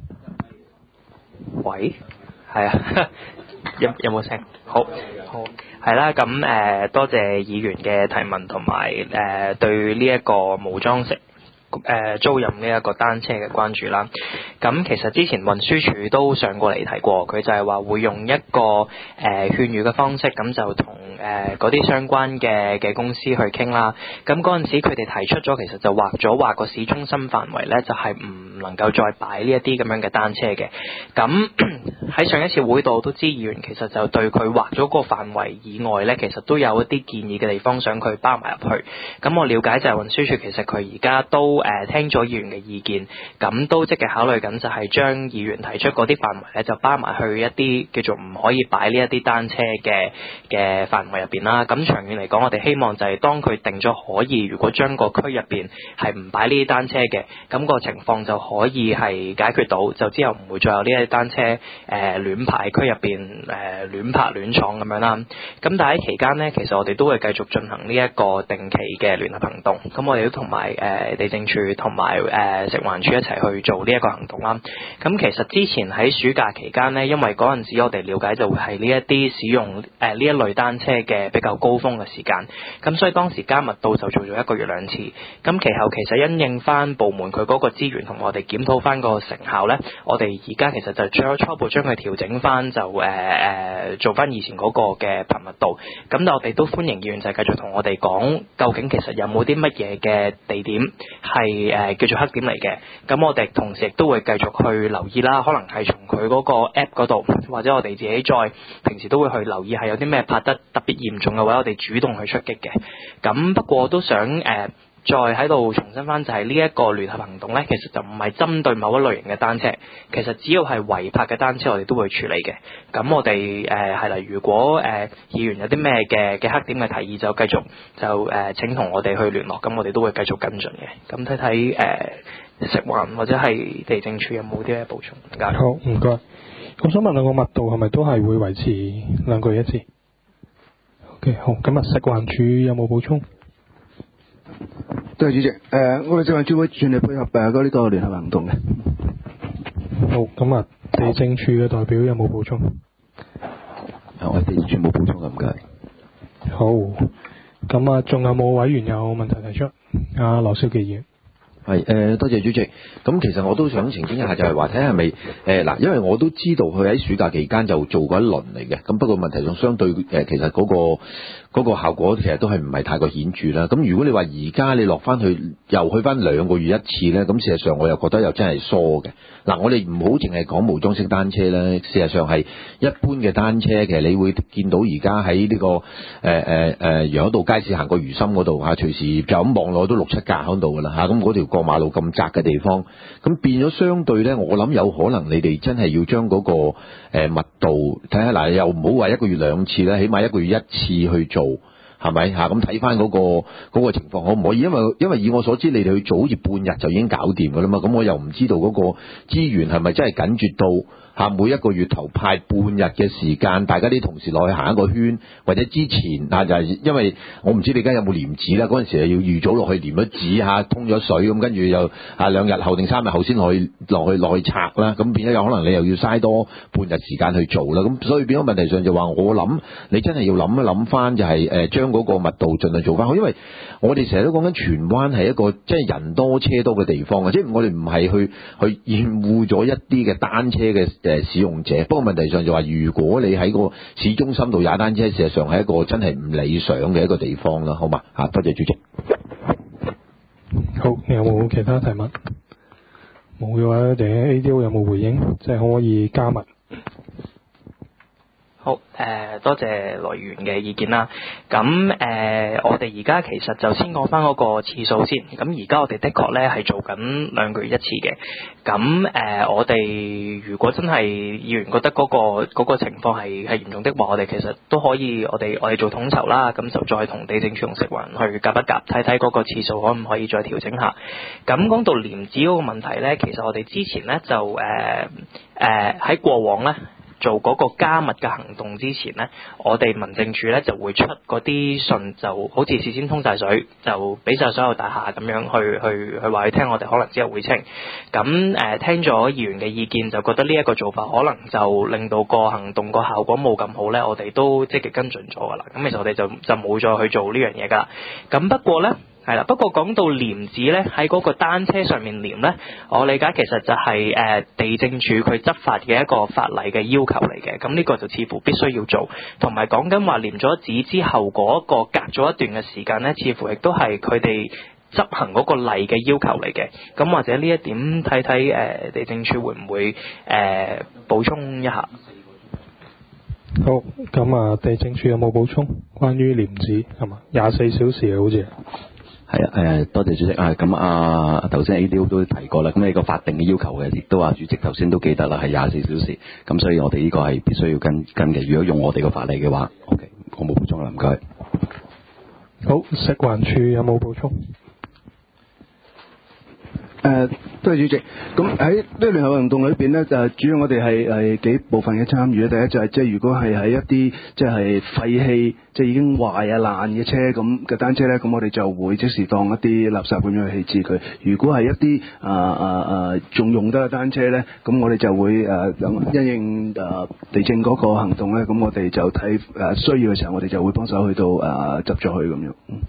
喂，係啊，有冇聲？好，係啦。咁多謝議員嘅提問同埋對呢一個無裝飾租賃呢一個單車嘅關注啦。咁其實之前運輸署都上過嚟提過，佢就係話會用一個勸喻嘅方式，咁就同嗰啲相關嘅公司去傾啦。咁嗰陣時佢哋提出咗，其實就話個市中心範圍咧就係唔能夠再擺呢一啲咁樣嘅單車嘅。咁喺上一次會度都知議員其實就對佢劃咗個範圍以外咧，其實都有一啲建議嘅地方想佢包埋入去。咁我了解就係運輸署其實佢而家都聽咗議員嘅意見，咁都積極考慮緊就係將議員提出嗰啲範圍咧就包埋去一啲叫做唔可以擺呢一啲單車嘅範圍入邊啦。咁長遠嚟講，我哋希望就係當佢定咗可以，如果將個區入邊係唔擺呢啲單車嘅，咁個情況就可以係解決到，就之後唔會再有呢啲單車亂排區入邊亂泊亂闖咁樣啦。咁但係喺期間呢，其實我哋都會繼續進行呢一個定期嘅聯合行動。咁我哋都同埋地政處同埋食環署一齊去做呢一個行動啦。咁其實之前喺暑假期間呢，因為嗰陣時我哋了解就會係呢一啲使用呢一類單車嘅比較高峰嘅時間，咁所以當時加密到就做咗1個月2次。咁其後其實因應翻部門佢嗰個資源同我哋檢討翻個成效呢，我哋而家其實就初步將佢調整翻，就做翻以前嗰個嘅頻密度。咁但我哋都歡迎議員就係繼續同我哋講，究竟其實有冇啲乜嘢嘅地點係叫做黑點嚟嘅。咁我哋同時亦都會繼續去留意啦，可能係從佢嗰個 app 嗰度，或者我哋自己再平時都會去留意係有啲咩拍得特別嚴重嘅話，我哋主動去出擊嘅。咁不過都想再喺度重申翻，就係呢一個聯合行動呢，其實就唔係針對某一類型嘅單車，其實只要係違泊嘅單車，我哋都會處理嘅。咁我哋係啦，如果議員有啲咩嘅黑點嘅提議，就繼續就請同我哋去聯絡，咁我哋都會繼續跟進嘅。咁睇睇食環或者係地政處有冇啲咩補充？ 好，唔該。咁想問兩個密度係咪都係會維持2個月1次 ？OK， 好。咁食環署有冇補充？ 多謝主席。我哋食環署會全力配合呢個聯合行動嘅。 好，咁地政處嘅代表有冇補充？ 我哋地政處冇補充嘅，唔該。 好，咁仲有冇委員有問題提出？羅少奇議員。 係多謝主席。咁其實我都想澄清一下，就係話睇下係咪嗱，因為我都知道佢喺暑假期間就做過一輪嚟嘅。咁不過問題上相對其實嗰個效果其實都係唔係太過顯著啦。咁如果你話而家你落翻去又去翻2個月1次咧，咁事實上我又覺得又真係疏嘅。嗱，我哋唔好淨係講無裝飾單車啦，事實上係一般嘅單車，其實你會見到而家喺呢個楊屋道街市行過魚心嗰度隨時就咁望落都6-7架喺度噶啦嚇。咁嗰條過馬路咁窄嘅地方，咁變咗相對咧，我諗有可能你哋真係要將嗰個密度睇下嗱，又唔好話1個月2次啦，起碼1個月1次去做。係咪嚇？咁睇翻嗰個情況可唔可以？因為以我所知，你哋去做好似半日就已經搞掂㗎啦嘛。咁我又唔知道嗰個資源係咪真係緊絀到每1個月頭派半日嘅時間，大家啲同事落去行一個圈，或者之前就係因為我唔知你而家有冇黏紙啦，嗰陣時要預早落去黏咗紙通咗水咁，跟住又2日後定3日後先落去拆啦。咁變咗有可能你又要嘥多半日時間去做啦。咁所以變咗問題上就話，我諗你真係要諗一諗翻，就係將嗰個密度盡量做翻好，因為我哋成日都講緊荃灣係一個即係人多車多嘅地方啊，即係我哋唔係去厭惡咗一啲嘅單車嘅使用者。不過問題上就話，如果你喺個市中心度踩單車，事實上係一個真係唔理想嘅一個地方啦，好嘛？多謝主席。 好，有冇其他提問？冇嘅話，我哋 ADO 有冇回應？即係可唔可以加密？ 好，多謝來源嘅意見啦。咁我哋而家其實就先講翻嗰個次數先。咁而家我哋的確咧係做緊2個月1次嘅。咁我哋如果真係議員覺得嗰個情況係嚴重的話，我哋其實都可以我哋做統籌啦。咁就再同地政處同食環去夾一夾，睇睇嗰個次數可唔可以再調整下。咁講到廉紙嗰個問題咧，其實我哋之前咧就喺過往咧，做嗰個加密嘅行動之前呢，我哋民政處呢就會出嗰啲信，就好似事先通晒水，就俾晒所有大廈咁樣去話佢聽，我哋可能之後會清。咁聽咗議員嘅意見，就覺得呢一個做法可能就令到個行動個效果冇咁好呢，我哋都積極跟進咗噶啦。咁其實我哋就冇再去做呢樣嘢噶啦。咁不過呢，係啦，不過講到廉紙咧，喺嗰個單車上面廉咧，我理解其實就係地政處佢執法嘅一個法例嘅要求嚟嘅，咁呢個就似乎必須要做，同埋講緊話廉咗紙之後嗰個隔咗一段嘅時間咧，似乎亦都係佢哋執行嗰個例嘅要求嚟嘅，咁或者呢一點睇睇地政處會唔會補充一下？ 好，咁地政處有冇補充關於廉紙係嘛？24小時嘅好似。 係啊，多謝主席啊。咁頭先 ADO 都提過啦，咁你個法定嘅要求嘅，亦都話主席頭先都記得啦，係24小時。咁所以我哋呢個係必須要跟嘅。如果用我哋個法例嘅話 ，OK， 我冇補充啦，唔該。 好，食環署有冇補充？ 多謝主席。咁喺呢個聯合行動裏邊咧，就主要我哋係幾部分嘅參與。第一就係即係如果係喺一啲即係廢棄、即係已經壞爛嘅車咁嘅單車咧，咁我哋就會即時當一啲垃圾咁樣去棄置佢。如果係一啲仲用得嘅單車咧，咁我哋就會因應地政嗰個行動咧，咁我哋就睇需要嘅時候，我哋就會幫手去到執咗佢咁樣。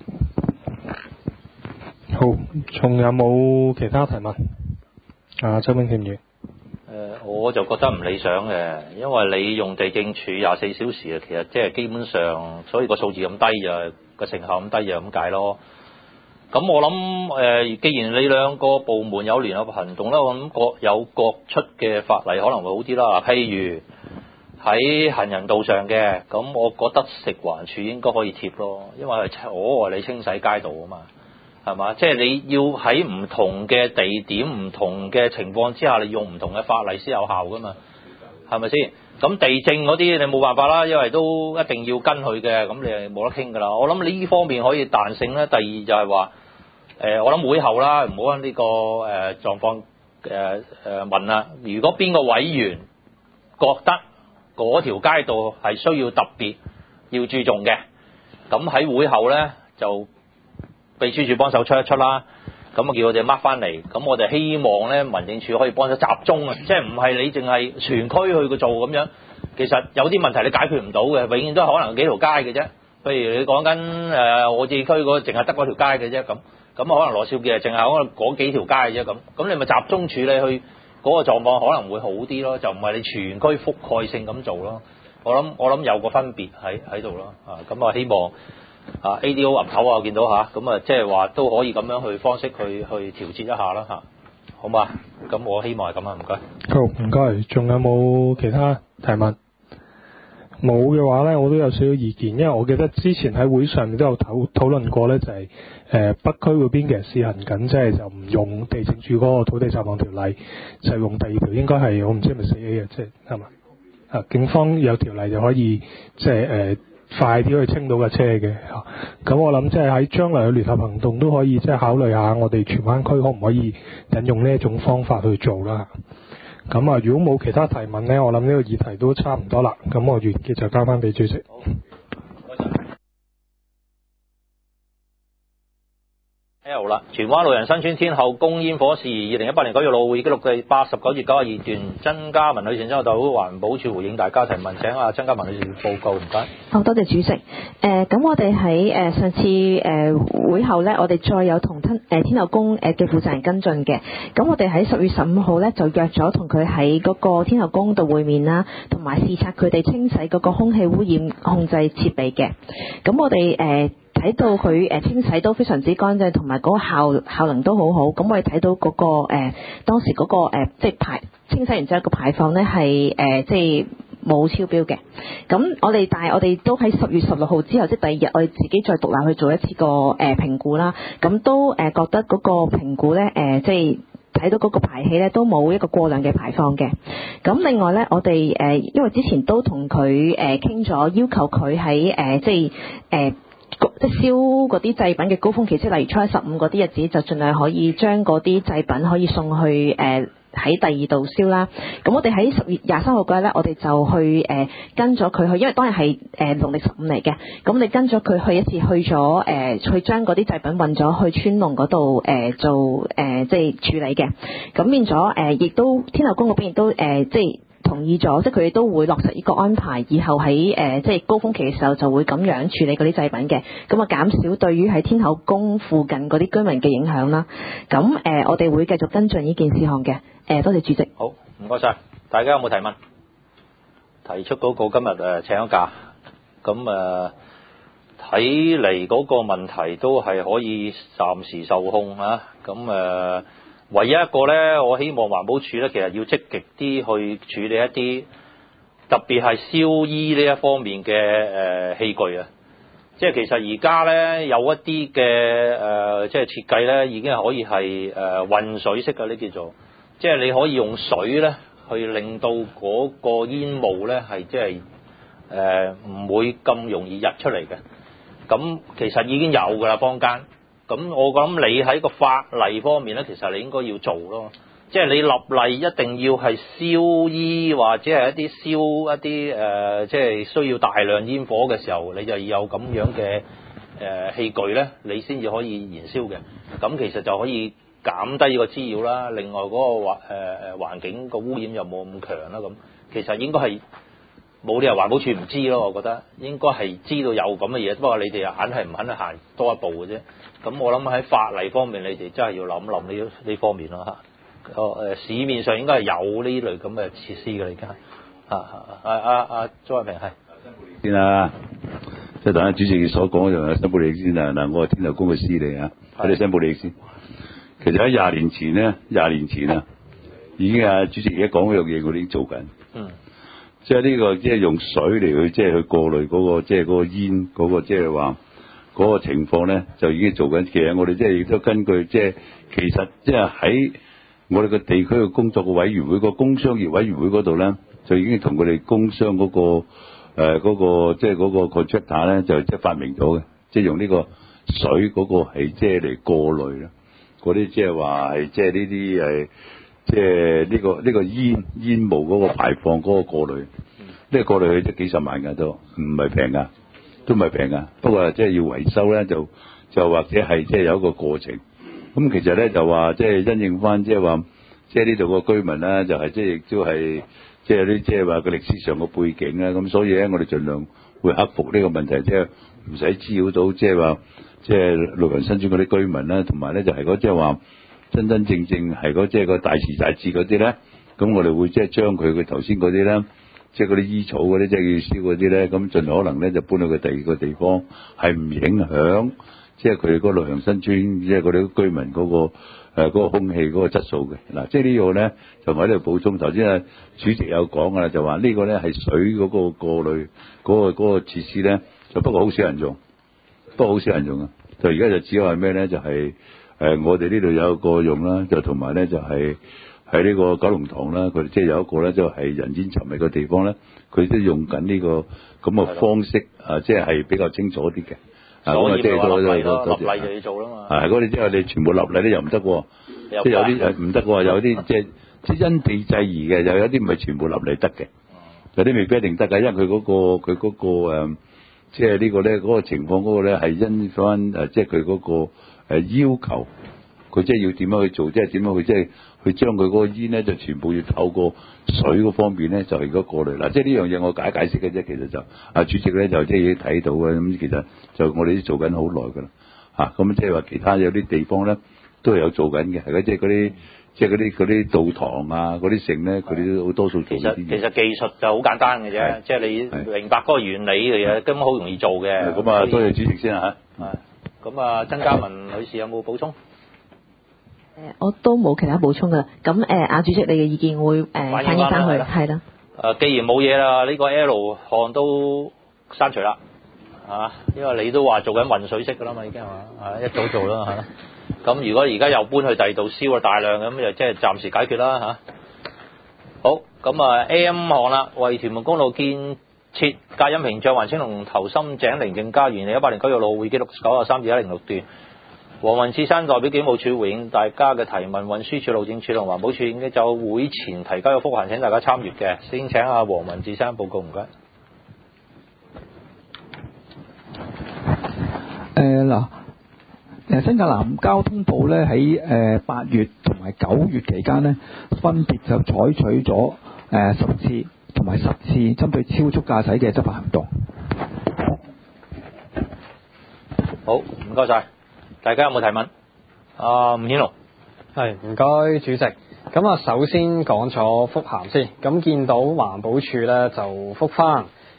好，仲有冇其他提問？周永健議員。 我就覺得唔理想嘅，因為你用地政處24小時啊，其實即係基本上，所以個數字咁低就個成效咁低就咁解咯。咁我諗既然你兩個部門有聯合行動啦，我諗各有各出嘅法例可能會好啲啦。譬如喺行人道上嘅，咁我覺得食環署應該可以貼咯，因為我你清洗街道啊嘛。係嘛？即係你要喺唔同嘅地點、唔同嘅情況之下，你用唔同嘅法例先有效噶嘛？係咪先？咁地政嗰啲你冇辦法啦，因為都一定要跟佢嘅，咁你係冇得傾噶啦。我諗呢方面可以彈性咧。第二就係話我諗會後啦，唔好喺呢個狀況問啦。如果邊個委員覺得嗰條街道係需要特別要注重嘅，咁喺會後咧就秘書處幫手出一出啦，咁啊叫我哋 mark 翻嚟，咁我哋希望咧民政處可以幫手集中啊，即係唔係你淨係全區去做咁樣，其實有啲問題你解決唔到嘅，永遠都係可能幾條街嘅啫。譬如你講緊我自己區嗰淨係得嗰條街嘅啫，咁可能羅少傑淨係可能嗰幾條街嘅啫，咁你咪集中處理去嗰個狀況可能會好啲咯，就唔係你全區覆蓋性咁做咯。我諗有個分別喺度咯，咁希望。ADO 岌頭我見到咁即係話都可以咁樣去方式去調節一下啦好嘛？咁我希望係咁啊，唔該。 好，唔該。仲有冇其他提問？冇嘅話咧，我都有少少意見，因為我記得之前喺會上面都有討論過咧，就係北區嗰邊嘅試行緊，即係就唔用地政處嗰個土地雜項條例，就用第二條，應該係我唔知係咪4A嘅，即係係嘛？警方有條例就可以即係快啲去清到架車嘅，咁我諗即係喺將來嘅聯合行動都可以即係考慮下，我哋荃灣區可唔可以引用呢一種方法去做啦？咁如果冇其他提問呢，我諗呢個議題都差唔多啦。咁我完結就交翻俾主席。 L 啦，荃灣路人新村天后宮煙火事2018年9月6會議記錄嘅89頁92段，曾嘉文女士之後到環保署回應大家提問，請曾嘉文女士報告，唔該。 好多謝主席。咁我哋喺上次會後呢，我哋再有同天后宮嘅負責人跟進嘅。咁我哋喺10月15號呢，就約咗同佢喺嗰個天后宮度會面啦，同埋視察佢哋清洗嗰個空氣污染控制設備嘅。咁我哋睇到佢清洗都非常之乾淨，同埋嗰個效能都好好。咁我哋睇到嗰個當時嗰個即係清洗完之後個排放呢係即係冇超標嘅。咁但係我哋都喺10月16號之後，即係第二日，我哋自己再獨立去做一次個評估啦。咁都覺得嗰個評估呢，即係睇到嗰個排氣呢都冇一個過量嘅排放嘅。咁另外呢，我哋因為之前都同佢傾咗，要求佢喺即係即係燒嗰啲祭品嘅高峰期，即係例如初一15嗰啲日子，就盡量可以將嗰啲祭品可以送去喺第二度燒啦。咁我哋喺10月23號嗰日咧，我哋就去跟咗佢去，因為當日係農曆15嚟嘅。咁你跟咗佢去一次，去咗去將嗰啲祭品運咗去川龍嗰度做即係處理嘅。咁變咗亦都天后宮嗰邊亦都即係同意咗，即係佢哋都會落實呢個安排，以後喺即係高峰期嘅時候就會咁樣處理嗰啲祭品嘅，咁減少對於喺天后宮附近嗰啲居民嘅影響啦。咁我哋會繼續跟進呢件事項嘅。多謝主席。 好，唔該晒。大家有冇提問？提出嗰個今日請咗假，咁睇嚟嗰個問題都係可以暫時受控啊。咁唯一一個呢，我希望環保署呢，其實要積極啲去處理一啲特別係燒衣呢一方面嘅器具啊。 即係其實而家咧有一啲嘅即係設計咧已經係可以係混水式嘅，呢叫做，即係你可以用水咧去令到嗰個煙霧咧係即係唔會咁容易溢出嚟嘅。咁其實已經有㗎啦，坊間。咁我諗你喺個法例方面咧，其實你應該要做咯。即係你立例一定要係燒衣或者係一啲燒一啲即係需要大量煙火嘅時候，你就要有咁樣嘅器具咧，你先至可以燃燒嘅。咁其實就可以減低個滋擾啦。另外嗰個環境個污染又冇咁強啦。咁其實應該係冇理由環保署唔知咯。我覺得應該係知道有咁嘅嘢，不過你哋硬係唔肯去行多一步嘅啫。咁我諗喺法例方面，你哋真係要諗諗呢方面咯嚇。市面上應該係有呢類咁嘅設施嘅，而家周偉平係先啦，即係等下主席所講就係申報利益先啊。嗱，我係天后宮嘅師嚟啊，我哋申報利益先。其實喺廿年前啊，已經主席而家講嗰樣嘢，我哋已經做緊。即係呢個即係用水嚟去即係去過濾嗰個即係嗰個煙嗰個即係話嗰個情況咧，就已經做緊。其實我哋即係亦都根據即係其實即係喺我哋個地區嘅工作嘅委員會個工商業委員會嗰度咧，就已經同佢哋工商嗰個即係嗰個 contractor 咧，就即係發明咗嘅，即係用呢個水嗰個係即係嚟過濾啦，嗰啲即係話係即係呢啲係即係呢個煙霧嗰個排放嗰個過濾，呢個過濾去即係幾十萬㗎都唔係平㗎，都唔係平㗎。不過即係要維修咧，就或者係即係有一個過程。咁其實咧就話即係因應翻即係話即係呢度個居民咧就係即係亦都係即係啲即係話個歷史上個背景啦。咁所以咧我哋盡量會克服呢個問題，即係唔使滋擾到即係話即係綠楊新村嗰啲居民啦，同埋咧就係嗰即係話真真正正係嗰即係個大時大節嗰啲咧，咁我哋會即係將佢頭先嗰啲咧，即係嗰啲衣草嗰啲即係要燒嗰啲咧，咁盡可能咧就搬到佢第二個地方，係唔影響即係佢哋嗰綠楊新村即係嗰啲居民嗰個空氣嗰個質素嘅。嗱，即係呢個咧就我喺度補充。頭先啊主席有講㗎啦，就話呢個咧係水嗰個過濾嗰個設施咧，就不過好少人用，啊。就而家就只係咩咧？就係我哋呢度有一個用啦，就同埋咧就係喺呢個九龍塘啦，佢哋即係有一個咧，就係人煙稠密嘅地方咧，佢都用緊呢個咁嘅方式啊，即係比較清楚啲嘅。 所以咪話立例咯， 立例就要做啦嘛。 嗰啲即係你全部立例咧又唔得喎，即係有啲唔得喎，有啲即係因地制宜嘅，又有啲唔係全部立例得嘅，有啲未必一定得㗎，因為佢嗰個即係呢個咧嗰個情況嗰個咧係因翻即係佢嗰個要求，佢即係要點樣去做，即係點樣去即係去將佢嗰個煙咧就全部要透過水嗰方面咧就係嗰過濾啦。即係呢樣嘢我解釋嘅啫，其實就主席咧就即係已經睇到嘅，咁其實就我哋都做緊好耐㗎啦嚇。咁即係話其他有啲地方咧都係有做緊嘅，係嗰即係嗰啲道堂啊嗰啲城咧，佢哋都好多數做呢啲嘢。 其實技術就好簡單嘅啫，即係你明白嗰個原理嘅嘢，根本好容易做嘅。 咁啊，多謝主席先嚇。 咁啊，曾嘉文女士有冇補充？ 我都冇其他補充㗎。咁主席你嘅意見會反映翻去，係啦。 既然冇嘢啦，呢個 L 項都刪除啦，因為你都話做緊混水式㗎啦嘛，已經係嘛，一早做啦嚇。咁如果而家又搬去第二度燒大量咁，就即係暫時解決啦嚇。好，咁M 項啦，為屯門公路建設隔音屏障環青龍頭深井寧靜家園2018年9月6號會記錄93-106段。黃雲志山代表警務處回應大家嘅提問，運輸署、路政署同環保署已經就會前提交嘅覆函請大家參閱嘅。先請阿黃雲志山報告，唔該。 新界南交通部咧喺8月同埋9月期間呢，分別就採取咗10次同埋10次針對超速駕駛嘅執法行動。 好，唔該晒。大家有冇提問？吳顯龍。 係，唔該主席。咁首先講咗覆函先。咁見到環保署咧就覆返，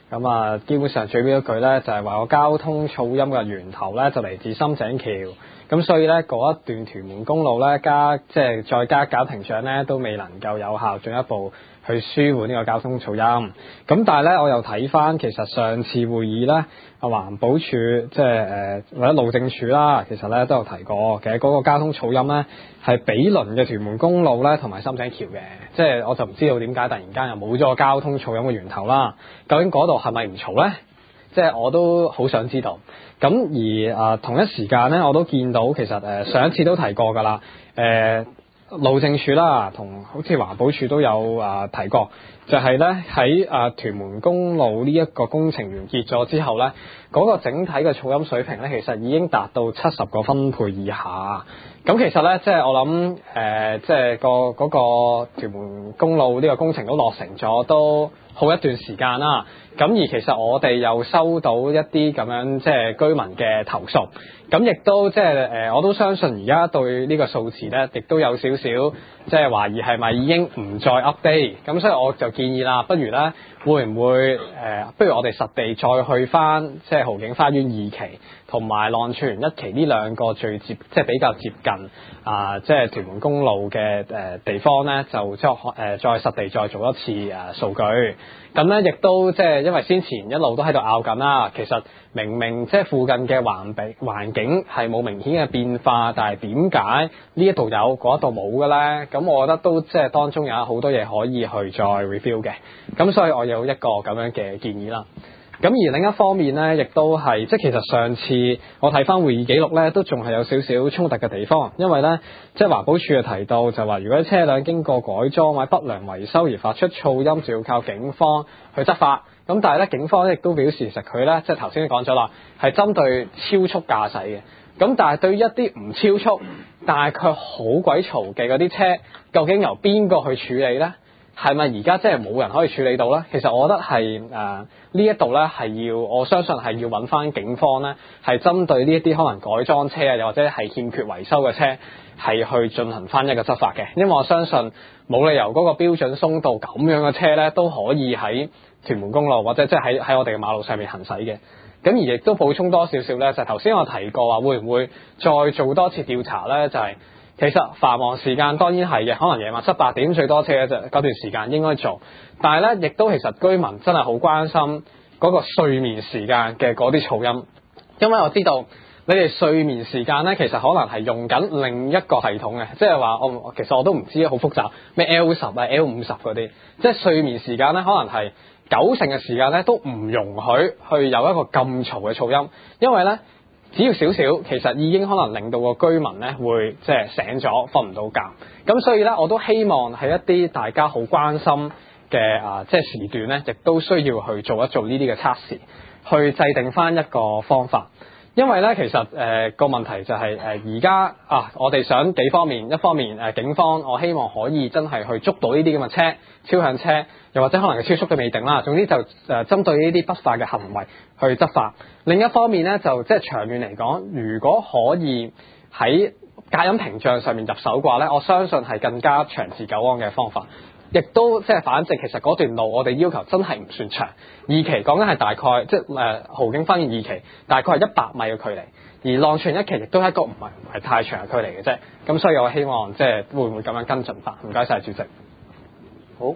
咁啊，基本上最尾一句咧就係話個交通噪音嘅源頭咧就嚟自深井橋，咁所以咧嗰一段屯門公路咧再加搞停障咧都未能夠有效進一步去舒緩呢個交通噪音。咁但係咧我又睇翻其實上次會議咧，環保署或者路政署啦，其實咧都有提過，其實嗰個交通噪音咧係比鄰嘅屯門公路咧同埋深井橋嘅，即係我就唔知道點解突然間又冇咗個交通噪音嘅源頭啦。究竟嗰度係咪唔嘈咧？即係我都好想知道。咁而同一時間咧，我都見到其實上一次都提過㗎啦，路政署啦，同好似環保署都有提過，就係咧喺屯門公路呢一個工程完結咗之後咧，嗰個整體嘅噪音水平咧，其實已經達到70個分貝以下。咁其實咧，即係我諗即係嗰個屯門公路呢個工程都落成咗都好一段時間啦。咁而其實我哋又收到一啲咁樣即係居民嘅投訴，咁亦都即係我都相信而家對呢個數字咧，亦都有少少即係懷疑係咪已經唔再 update。咁所以我就建議啦，不如咧會唔會不如我哋實地再去翻即係豪景花園2期同埋浪泉1期呢兩個最即係比較接近即係屯門公路嘅地方咧，就再實地再做一次數據。咁咧亦都即係因為先前一路都喺度拗緊啦，其實明明即係附近嘅環境係冇明顯嘅變化，但係點解呢一度有嗰一度冇嘅咧？咁我覺得都即係當中有好多嘢可以去再 review 嘅。咁所以我有一個咁樣嘅建議啦。咁而另一方面咧，亦都係即係其實上次我睇翻會議記錄咧，都仲係有少少衝突嘅地方，因為咧即係環保署就提到就話，如果車輛經過改裝或者不良維修而發出噪音，就要靠警方去執法。咁但係咧，警方亦都表示其實佢咧即係頭先都講咗啦，係針對超速駕駛嘅。咁但係對於一啲唔超速，但係佢好鬼嘈嘅嗰啲車，究竟由邊個去處理咧？係咪而家即係冇人可以處理到咧？其實我覺得係呢一度咧係要，我相信係要揾翻警方咧，係針對呢一啲可能改裝車啊，又或者係欠缺維修嘅車，係去進行翻一個執法嘅。因為我相信冇理由嗰個標準鬆到咁樣嘅車咧，都可以喺屯門公路或者即係喺我哋嘅馬路上面行駛嘅。咁而亦都補充多少少咧，就係頭先我提過話，會唔會再做多次調查咧？就係其實繁忙時間當然係嘅，可能夜晚7、8點最多車嘅啫，嗰段時間應該做。但係咧，亦都其實居民真係好關心嗰個睡眠時間嘅嗰啲噪音，因為我知道你哋睡眠時間咧，其實可能係用緊另一個系統嘅，即係話其實我都唔知，好複雜咩 L10 啊 L50嗰啲，即係睡眠時間咧，可能係90%嘅時間咧都唔容許去有一個咁嘈嘅噪音，因為咧。只要少少，其實已經可能令到個居民咧會即係醒咗，瞓唔到覺。咁所以咧，我都希望喺一啲大家好關心嘅即係時段咧，亦都需要去做一做呢啲嘅測試，去制定翻一個方法。因為咧，其實個問題就係而家我哋想幾方面，一方面警方我希望可以真係去捉到呢啲咁嘅車超向車，又或者可能係超速都未定啦。總之就針對呢啲不法嘅行為去執法。另一方面咧，就即係長遠嚟講，如果可以喺隔音屏障上面入手嘅話咧，我相信係更加長治久安嘅方法。亦都即係反正，其實嗰段路我哋要求真係唔算長。2期講緊係大概即係豪景花園2期大概係100米嘅距離，而浪泉1期亦都係一個唔係太長嘅距離嘅啫。咁所以我希望即係會唔會咁樣跟進法？唔該晒主席。 好。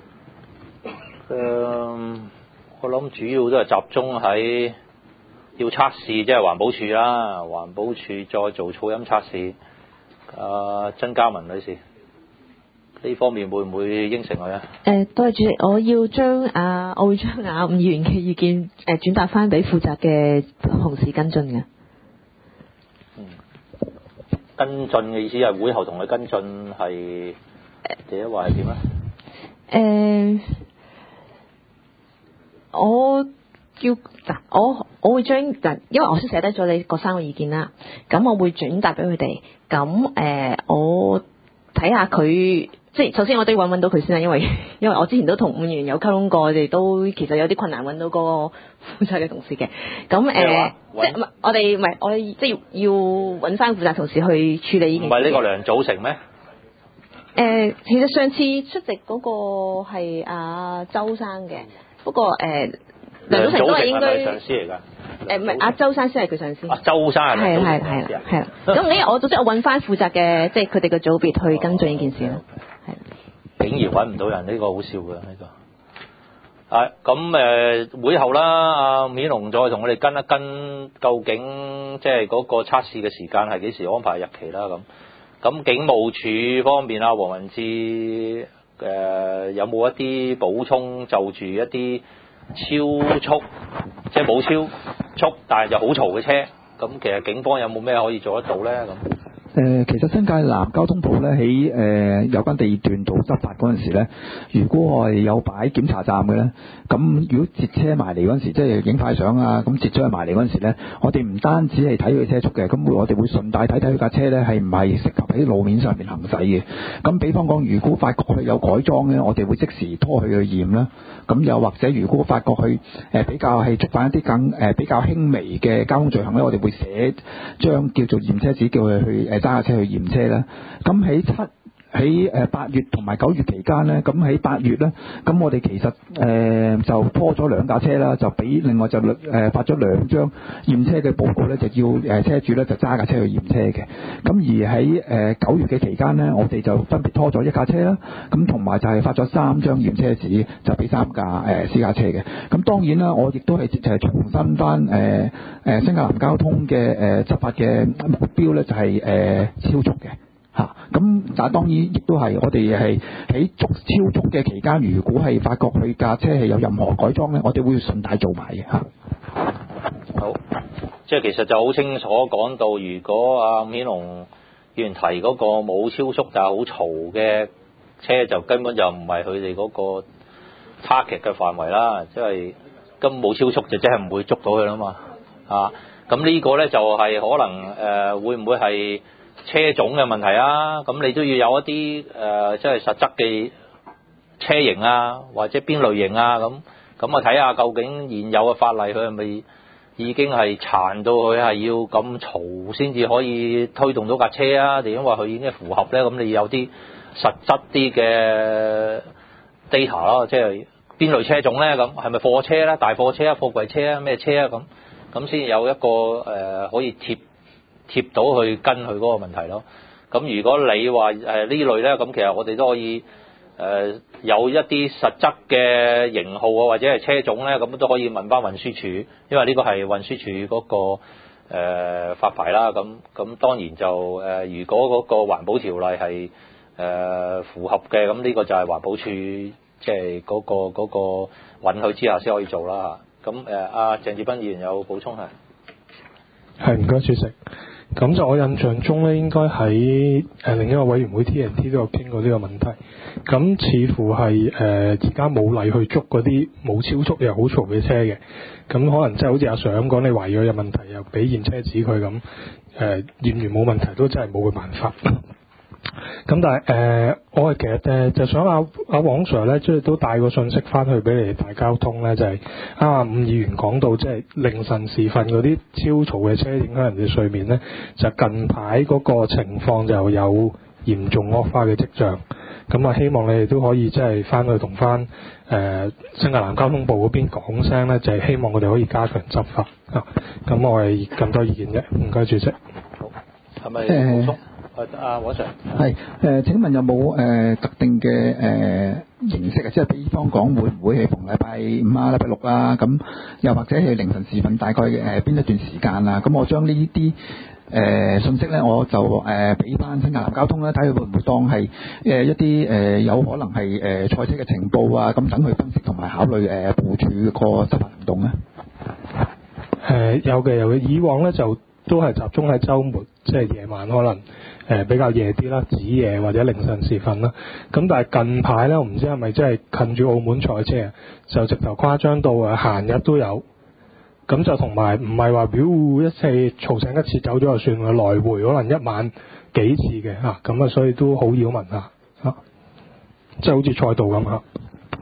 我諗主要都係集中喺要測試，即係環保署啦，環保署再做噪音測試。曾嘉文女士。呢方面會唔會應承佢啊？ 多謝主席，我會將伍議員嘅意見轉達翻俾負責嘅同事跟進嘅。 跟進嘅意思係會後同佢跟進係，第一話係點啊？我會將因為我先寫低咗你嗰3個意見啦，咁我會轉達俾佢哋。咁我睇下佢。即係首先我都要揾到佢先啦，因為我之前都同伍議員有溝通過，我哋都其實有啲困難揾到嗰個負責嘅同事嘅。咁即係我哋即係要揾翻負責同事去處理呢件事。唔係呢個梁祖成咩？其實上次出席嗰個係阿周生嘅，不過梁祖成都係應該係上司嚟㗎。 唔係阿周生先係佢上司。 周生係咪？ 係啦。咁我總之我揾翻負責嘅，即係佢哋嘅組別去跟進呢件事啦。 竟然揾唔到人，呢個好笑嘅呢個。咁會後啦，阿伍顯龍再同我哋跟一跟，究竟即係嗰個測試嘅時間係幾時安排日期啦咁警務處方面啊，黃文志有冇一啲補充就住一啲超速，即係冇超速但係就好嘈嘅車，咁其實警方有冇咩可以做得到咧咁？ 其實新界南交通部咧喺有關地段度執法嗰陣時咧，如果我係有擺檢查站嘅咧，咁如果截車埋嚟嗰陣時，即係影快相啊，咁截咗佢埋嚟嗰陣時咧，我哋唔單止係睇佢車速嘅，咁我哋會順帶睇睇佢架車咧係唔係適合喺路面上面行駛嘅。咁比方講，如果發覺佢有改裝咧，我哋會即時拖佢去驗啦。咁又或者如果發覺佢比較係觸犯一啲更比較輕微嘅交通罪行咧，我哋會寫張叫做驗車紙，叫佢去揸架車去驗車啦。咁喺8月同埋9月期間呢，咁喺8月呢，咁我哋其實就拖咗2架車啦，就俾另外就發咗2張驗車嘅報告呢，就要車主呢就揸架車去驗車嘅。咁而喺9月嘅期間呢，我哋就分別拖咗1架車啦，咁同埋就係發咗3張驗車紙，就俾3架私家車嘅。咁當然啦，我亦都係重申翻新界南交通嘅執法嘅目標呢，就係超速嘅。咁但係當然亦都係我哋係喺超速嘅期間，如果係發覺佢架車係有任何改裝咧，我哋會順帶做埋嘅嚇。 好，即係其實就好清楚講到，如果阿伍顯龍議員提嗰個冇超速但係好嘈嘅車，就根本就唔係佢哋嗰個 target 嘅範圍啦，即係根本冇超速就即係唔會捉到佢啦嘛。咁呢個咧就係可能會唔會係車種嘅問題啊？咁你都要有一啲即係實質嘅車型啊，或者邊類型啊咁啊睇下究竟現有嘅法例佢係咪已經係殘到佢係要咁嘈先至可以推動到架車啊？定因為佢已經符合咧？咁你有啲實質啲嘅 data 咯，即係邊類車種咧？咁係咪貨車啦、大貨車啊、貨櫃車啊、咩車啊咁先有一個可以貼到去跟佢嗰個問題咯。咁如果你話呢類咧，咁其實我哋都可以有一啲實質嘅型號啊，或者係車種咧，咁都可以問翻運輸署，因為呢個係運輸署嗰個發牌啦。咁當然就如果嗰個環保條例係符合嘅，咁呢個就係環保署即係嗰個允許之下先可以做啦。咁阿鄭志斌議員有補充係唔該主席。咁就我印象中咧，應該喺另一個委員會 T&T 都有傾過呢個問題。咁似乎係而家冇例去捉嗰啲冇超速又好嘈嘅車嘅。咁可能即係好似阿 Sir 咁講，你懷疑佢有問題，又俾驗車紙佢咁，驗完冇問題都真係冇佢辦法。咁但係我係其實就想阿黃 Sir 咧，即係都帶個信息翻去俾你哋大交通咧，就係伍議員講到即係凌晨時分嗰啲超嘈嘅車影響人哋睡眠咧，就近排嗰個情況就有嚴重惡化嘅跡象。咁啊，希望你哋都可以即係翻去同翻新界南交通部嗰邊講聲咧，就係希望我哋可以加強執法啊。咁我係咁多意見啫，唔該主席。 好，係咪補充？黃 Sir 係請問有冇特定嘅形式啊？即係比方講，會唔會係逢禮拜5啊、禮拜6啊？咁又或者係凌晨時分，大概邊一段時間啊？咁我將呢啲信息咧，我就俾翻新界南交通咧，睇佢會唔會當係一啲有可能係賽車嘅情報啊？咁等佢分析同埋考慮部署個執法行動咧。 有嘅，以往咧就都係集中喺週末，即係夜晚可能比較夜啲啦，子夜或者凌晨時分啦。咁但係近排咧，我唔知係咪真係近住澳門賽車，就直頭誇張到閒日都有。咁就同埋唔係話表一次嘈醒一次走咗就算，來回可能一晚幾次嘅嚇，咁所以都好擾民嚇，即係好似賽道咁嚇。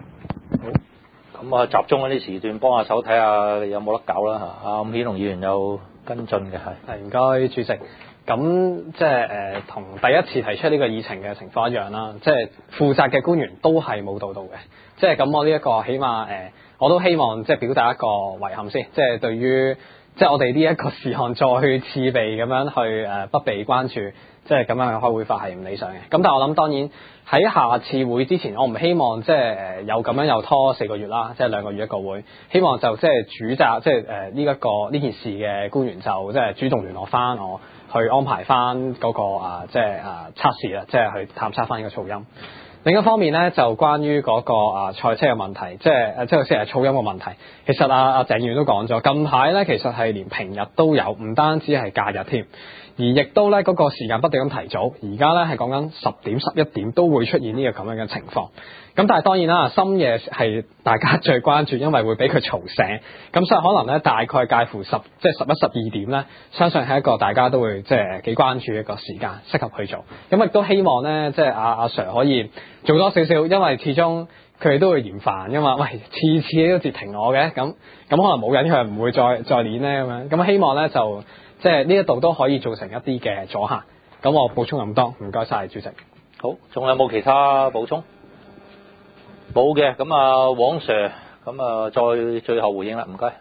好，咁集中嗰啲時段幫下手睇下有冇得搞啦嚇。阿伍顯龍議員有跟進嘅係。 唔該主席。 咁即係同第一次提出呢個議程嘅情況一樣啦，即係負責嘅官員都係冇到嘅，即係咁我呢一個起碼我都希望即係表達一個遺憾先，即係對於即係我哋呢一個事項再去次備咁樣去不被關注，即係咁樣嘅開會法係唔理想嘅。咁但係我諗當然喺下次會之前，我唔希望即係又咁樣又拖4個月啦，即係2個月一個會。希望就即係主責即係呢件事嘅官員就即係主動聯絡翻我，去安排翻嗰個即係測試啦，即係去探測翻呢個噪音。另一方面咧，就關於嗰個賽車嘅問題，即係噪音嘅問題。其實鄭議員都講咗，近排咧其實係連平日都有，唔單止係假日添，而亦都咧嗰個時間不斷咁提早。而家咧係講緊10點、11點都會出現呢個咁樣嘅情況。咁但係當然啦，深夜係大家最關注，因為會俾佢嘈醒。咁所以可能咧大概介乎11、12點咧，相信係一個大家都會即係幾關注一個時間，適合去做。咁亦都希望咧，即係阿 Sir 可以做多少少，因為始終佢哋都會嫌煩噶嘛。喂，次次都截停我嘅，咁可能冇人佢唔會再練咧咁樣。咁希望咧就即係呢一度都可以造成一啲嘅阻嚇。咁我補充咁多，唔該晒主席。 好，仲有冇其他補充？冇嘅，咁黃 Sir， 咁再最後回應啦，唔該。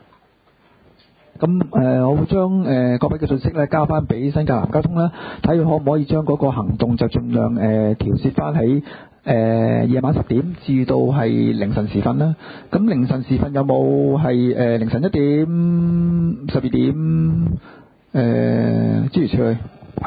咁我會將各位嘅信息咧交翻俾新界南交通啦，睇佢可唔可以將嗰個行動就盡量調節翻喺夜晚10點至到係凌晨時分啦。咁凌晨時分有冇係凌晨1點、12點諸如此類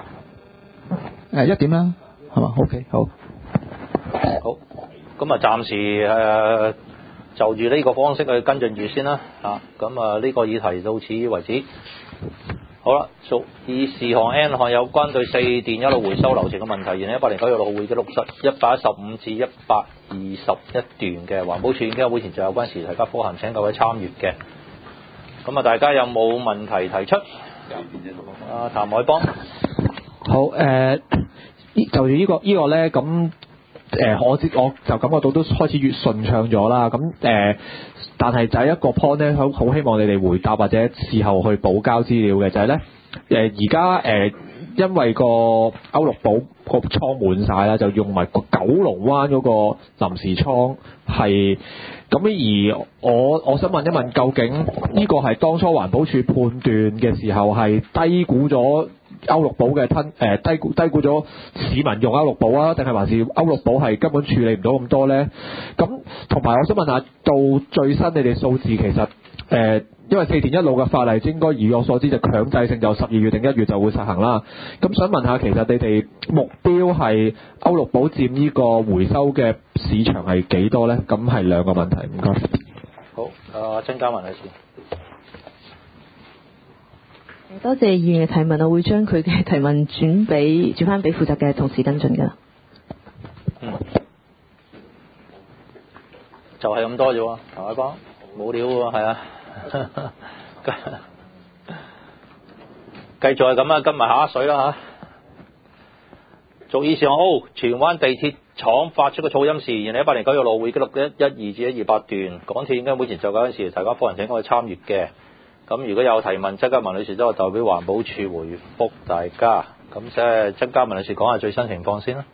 ？1點啦，係嘛 ？OK， 好。 好。咁暫時就住呢個方式去跟進住先啦，咁呢個議題到此為止。好啦，屬議事項 N 項有關對4電一路回收流程嘅問題，2018年9月6號會議記錄115至121段嘅環保署已經喺會前就有關時提交科函請各位參閱嘅。咁大家有冇問題提出？譚凱邦。 好，就住呢個咧咁。我就感覺到都開始越順暢咗啦，咁但係就係一個 point 咧，好希望你哋回答或者事後去補交資料嘅，就係咧而家因為個歐陸寶個倉滿晒啦，就用埋九龍灣嗰個臨時倉係咁，而我想問一問，究竟呢個係當初環保署判斷嘅時候係低估咗歐陸寶嘅低估咗市民用歐陸寶啊，定係還是歐陸寶係根本處理唔到咁多呢？咁同埋我想問下，到最新你哋數字其實因為4電一路嘅法例應該以我所知就強制性就12月定1月就會實行啦。咁想問下，其實你哋目標係歐陸寶佔呢個回收嘅市場係幾多呢？咁係2個問題，唔該。 好，曾嘉文女士。 多謝議員嘅提問，我會將佢嘅提問轉翻俾負責嘅同事跟進㗎。 就係咁多啫喎，譚凱邦冇料喎，係啊。繼續係咁啊，跟埋下一水啦嚇。屬議事項 O， 荃灣地鐵廠發出嘅噪音事宜，2018年9月6號會記錄112至128段，港鐵應該會前就嗰陣時，大家科人請我去參閱嘅。咁如果有提問，曾嘉文女士都係代表環保署回覆大家。咁即係曾嘉文女士講下最新情況先啦。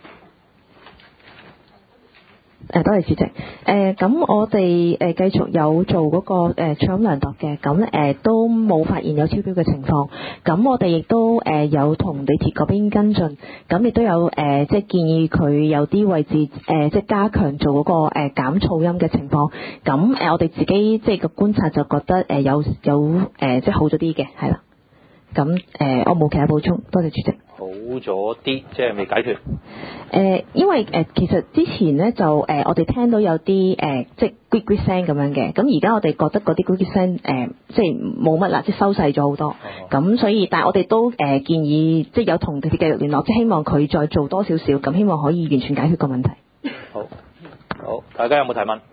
多謝主席。咁我哋繼續有做嗰個噪音量度嘅，咁都冇發現有超標嘅情況。咁我哋亦都有同地鐵嗰邊跟進，咁亦都有即係建議佢有啲位置即係加強做嗰個減噪音嘅情況。咁我哋自己即係個觀察就覺得有即係好咗啲嘅，係啦。咁我冇其他補充，多謝主席。 好咗啲，即係未解決。 因為其實之前咧就我哋聽到有啲即係 gree 聲咁樣嘅，咁而家我哋覺得嗰啲 gree 聲即係冇乜啦，即係收細咗好多。咁所以，但係我哋都建議即係有同地鐵繼續聯絡，即係希望佢再做多少少，咁希望可以完全解決個問題。 好，大家有冇提問？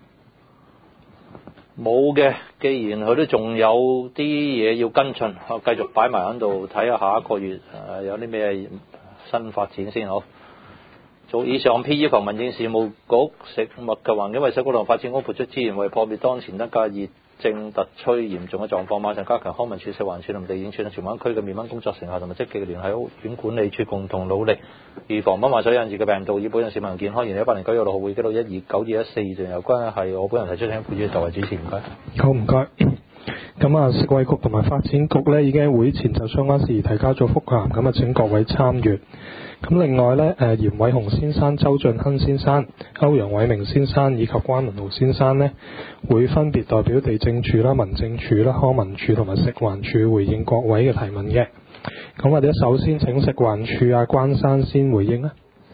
冇嘅，既然佢都仲有啲嘢要跟進，我繼續擺埋喺度睇下下一個月有啲咩新發展先好。做以上 P 要求民政事務局食物及環境衞生局同發展局撥出資源，為破滅當前得價熱正突趨嚴重嘅狀況，馬上加強康文署、食環署同地政處同荃灣區嘅滅蚊工作成效，同埋積極聯繫屋苑管理處，共同努力預防蚊患水引致嘅病毒，以保障市民健康。2018年9月6號會記錄129-214段有關係我本人提出，請副主席作為主持，唔該。 好，唔該。咁啊，食衛局同埋發展局呢已經喺會前就相關事宜提交咗覆函，咁啊請各位參閱。咁另外呢，嚴偉雄先生、周俊亨先生、歐陽偉明先生以及關文豪先生呢，會分別代表地政處啦、民政處啦、康文署同埋食環署回應各位嘅提問嘅。咁或者首先請食環署關生先回應啦。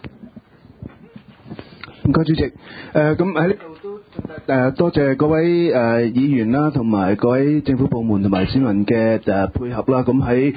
唔該，主席。咁喺呢度都多謝各位議員啦，同埋各位政府部門同埋市民嘅配合啦。咁喺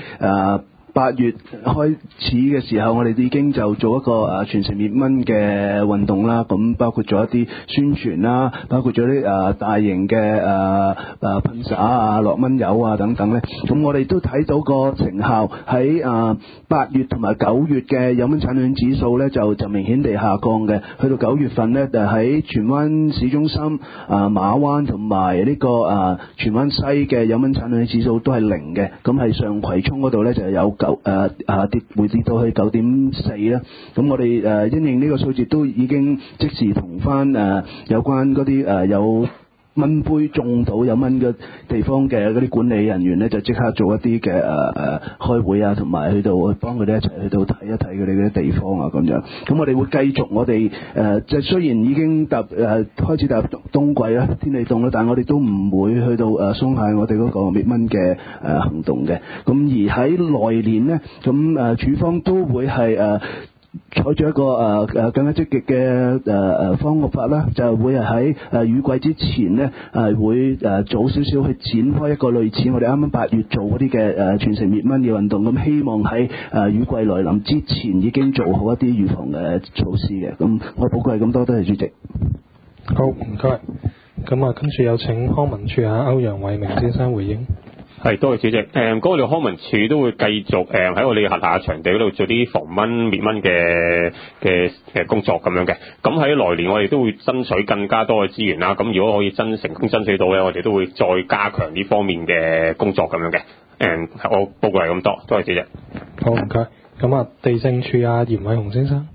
8月開始嘅時候，我哋已經就做一個全城滅蚊嘅運動啦。咁包括咗一啲宣傳啦，包括咗啲大型嘅噴灑落蚊油等等咧。咁我哋都睇到個成效喺8月同埋9月嘅有蚊產卵指數咧就明顯地下降嘅。去到9月份咧，就喺荃灣市中心、馬灣同埋呢個荃灣西嘅有蚊產卵指數都係0嘅。咁喺上葵涌嗰度咧就有回跌到去9.4啦。咁我哋因應呢個數字都已經即時同翻有關嗰啲有蚊杯中到有蚊嘅地方嘅嗰啲管理人員咧，就即刻做一啲嘅開會同埋去幫佢哋一齊去到睇一睇佢哋嗰啲地方咁樣。咁我哋會繼續我哋即係雖然已經開始踏入冬季啦，天氣凍啦，但係我哋都唔會去到鬆懈我哋嗰個滅蚊嘅行動嘅。咁而喺來年呢，咁處方都會係採取一個更加積極嘅方法啦，就會係喺雨季之前呢，會早少少去展開一個類似我哋啱啱8月做嗰啲嘅全城滅蚊嘅運動。咁希望喺雨季來臨之前已經做好一啲預防嘅措施嘅。咁我寶貴係咁多，多謝主席。 好，唔該。咁跟住有請康文署歐陽偉明先生回應。 係，多謝主席。咁我哋康文署都會繼續喺我哋轄下場地嗰度做啲防蚊滅蚊嘅工作咁樣嘅。咁喺來年我哋都會爭取更加多嘅資源啦。咁如果可以成功爭取到咧，我哋都會再加強呢方面嘅工作咁樣嘅。我報告係咁多，多謝主席。 好，唔該。咁地政處嚴偉雄先生。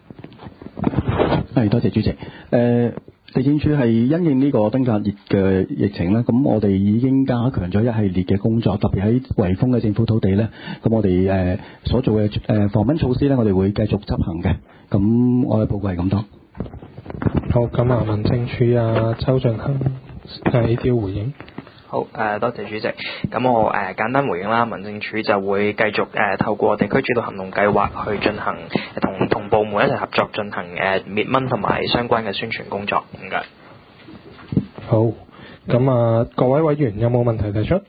係，多謝主席。地政處係因應呢個登革熱嘅疫情咧，咁我哋已經加強咗一系列嘅工作，特別喺圍封嘅政府土地咧，咁我哋所做嘅防蚊措施咧，我哋會繼續執行嘅。咁我嘅報告係咁多。 好，咁民政處周俊亨呢啲回應。 好，多謝主席。咁我簡單回應啦。民政處就會繼續透過地區主導行動計劃去進行同部門一齊合作進行滅蚊同埋相關嘅宣傳工作。唔該。 好，咁各位委員有冇問題提出？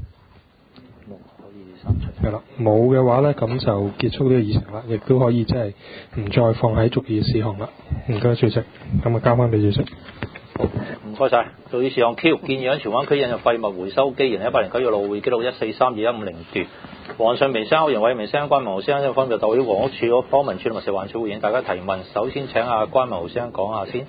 係啦，冇嘅話呢，咁就結束呢個議程啦，亦都可以即係唔再放喺逐議事項啦。唔該，主席。咁交翻俾主席。 唔該晒。做議事項 Q 建議喺荃灣區引入廢物回收機，2018年9月6號會記錄143-2150段。黃順明先生、歐陽偉明先生、關文豪先生分別代表房屋署、康文署同埋食環署回應大家提問。首先請關文豪先生講下先。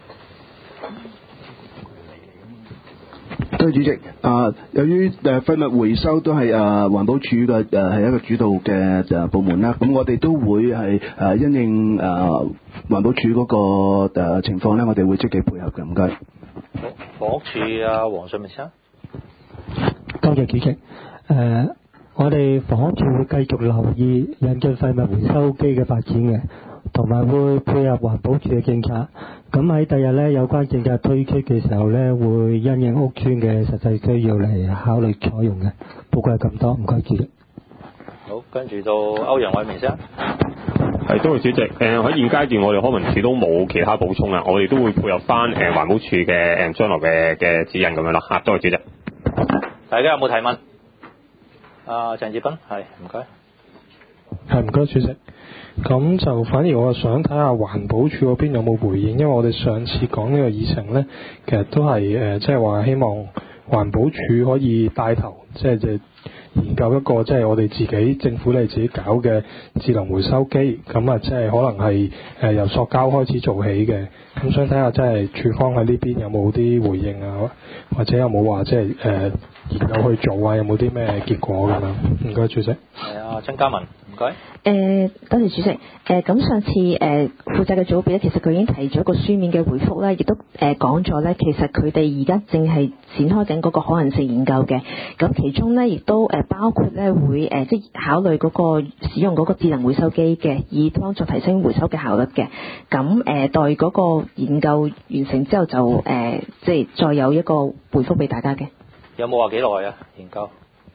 多謝主席。由於廢物回收都係環保署嘅係一個主導嘅部門啦，咁我哋都會係因應環保署嗰個情況咧，我哋會積極配合嘅。唔該。 好，房屋署黃順明先生。 多謝主席。我哋房屋署會繼續留意引進廢物回收機嘅發展嘅，同埋會配合環保署嘅政策。咁喺第日呢，有關政策推出嘅時候呢，會因應屋邨嘅實際需要嚟考慮採用嘅。報告係咁多，唔該主席。 好，跟住到歐陽偉明先生。 係，多謝主席。喺現階段我哋康文署都冇其他補充啦，我哋都會配合翻環保署嘅將來嘅指引咁樣啦。多謝主席。 大家有冇提問？鄭志斌，係，唔該。 係，唔該主席。咁就反而我想睇下環保署嗰邊有冇回應，因為我哋上次講呢個議程呢，其實都係即係話希望環保署可以帶頭，即係研究一個即係我哋自己政府你自己搞嘅智能回收機，咁啊即係可能係由塑膠開始做起嘅，咁想睇下即係處方喺呢邊有冇啲回應啊，或者有冇話即係研究去做啊，有冇啲咩結果咁樣？唔該，主席。 係啊，曾嘉文，唔該。 多謝主席。咁上次負責嘅組別咧，其實佢已經提咗一個書面嘅回覆啦，亦都講咗咧，其實佢哋而家正係展開緊嗰個可能性研究嘅。咁其中咧，亦都包括咧會即係考慮嗰個使用嗰個智能回收機嘅，以幫助提升回收嘅效率嘅。咁待嗰個研究完成之後就即係再有一個回覆俾大家嘅。 有冇話幾耐啊？研究？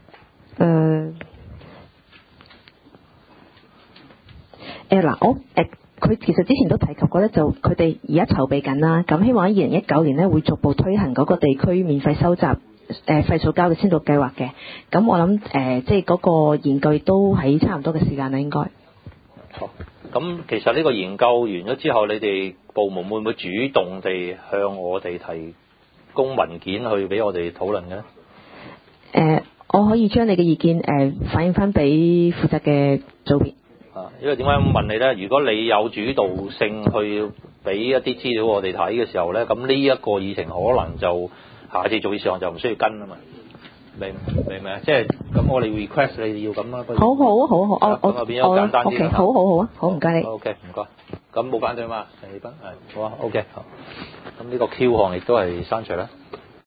佢其實之前都提及過咧，就佢哋而家籌備緊啦，咁希望喺2019年咧會逐步推行嗰個地區免費收集廢塑膠嘅先導計劃嘅。咁我諗即係嗰個研究都喺差唔多嘅時間啦，應該。 好，咁其實呢個研究完咗之後，你哋部門會唔會主動地向我哋提供文件去俾我哋討論嘅咧？ 我可以將你嘅意見反映翻俾負責嘅組別。 因為點解咁問你咧？如果你有主導性去俾一啲資料我哋睇嘅時候咧，咁呢一個議程可能就下次做議事項就唔需要跟啊嘛，明唔明啊？即係咁，我哋 request 你要咁啦。 好， 咁就變咗簡單啲啦。 OK，好啊，好唔該你。 OK，唔該。咁冇反對嘛？陳義斌係好啊。OK，好。咁呢個 Q 項亦都係刪除啦。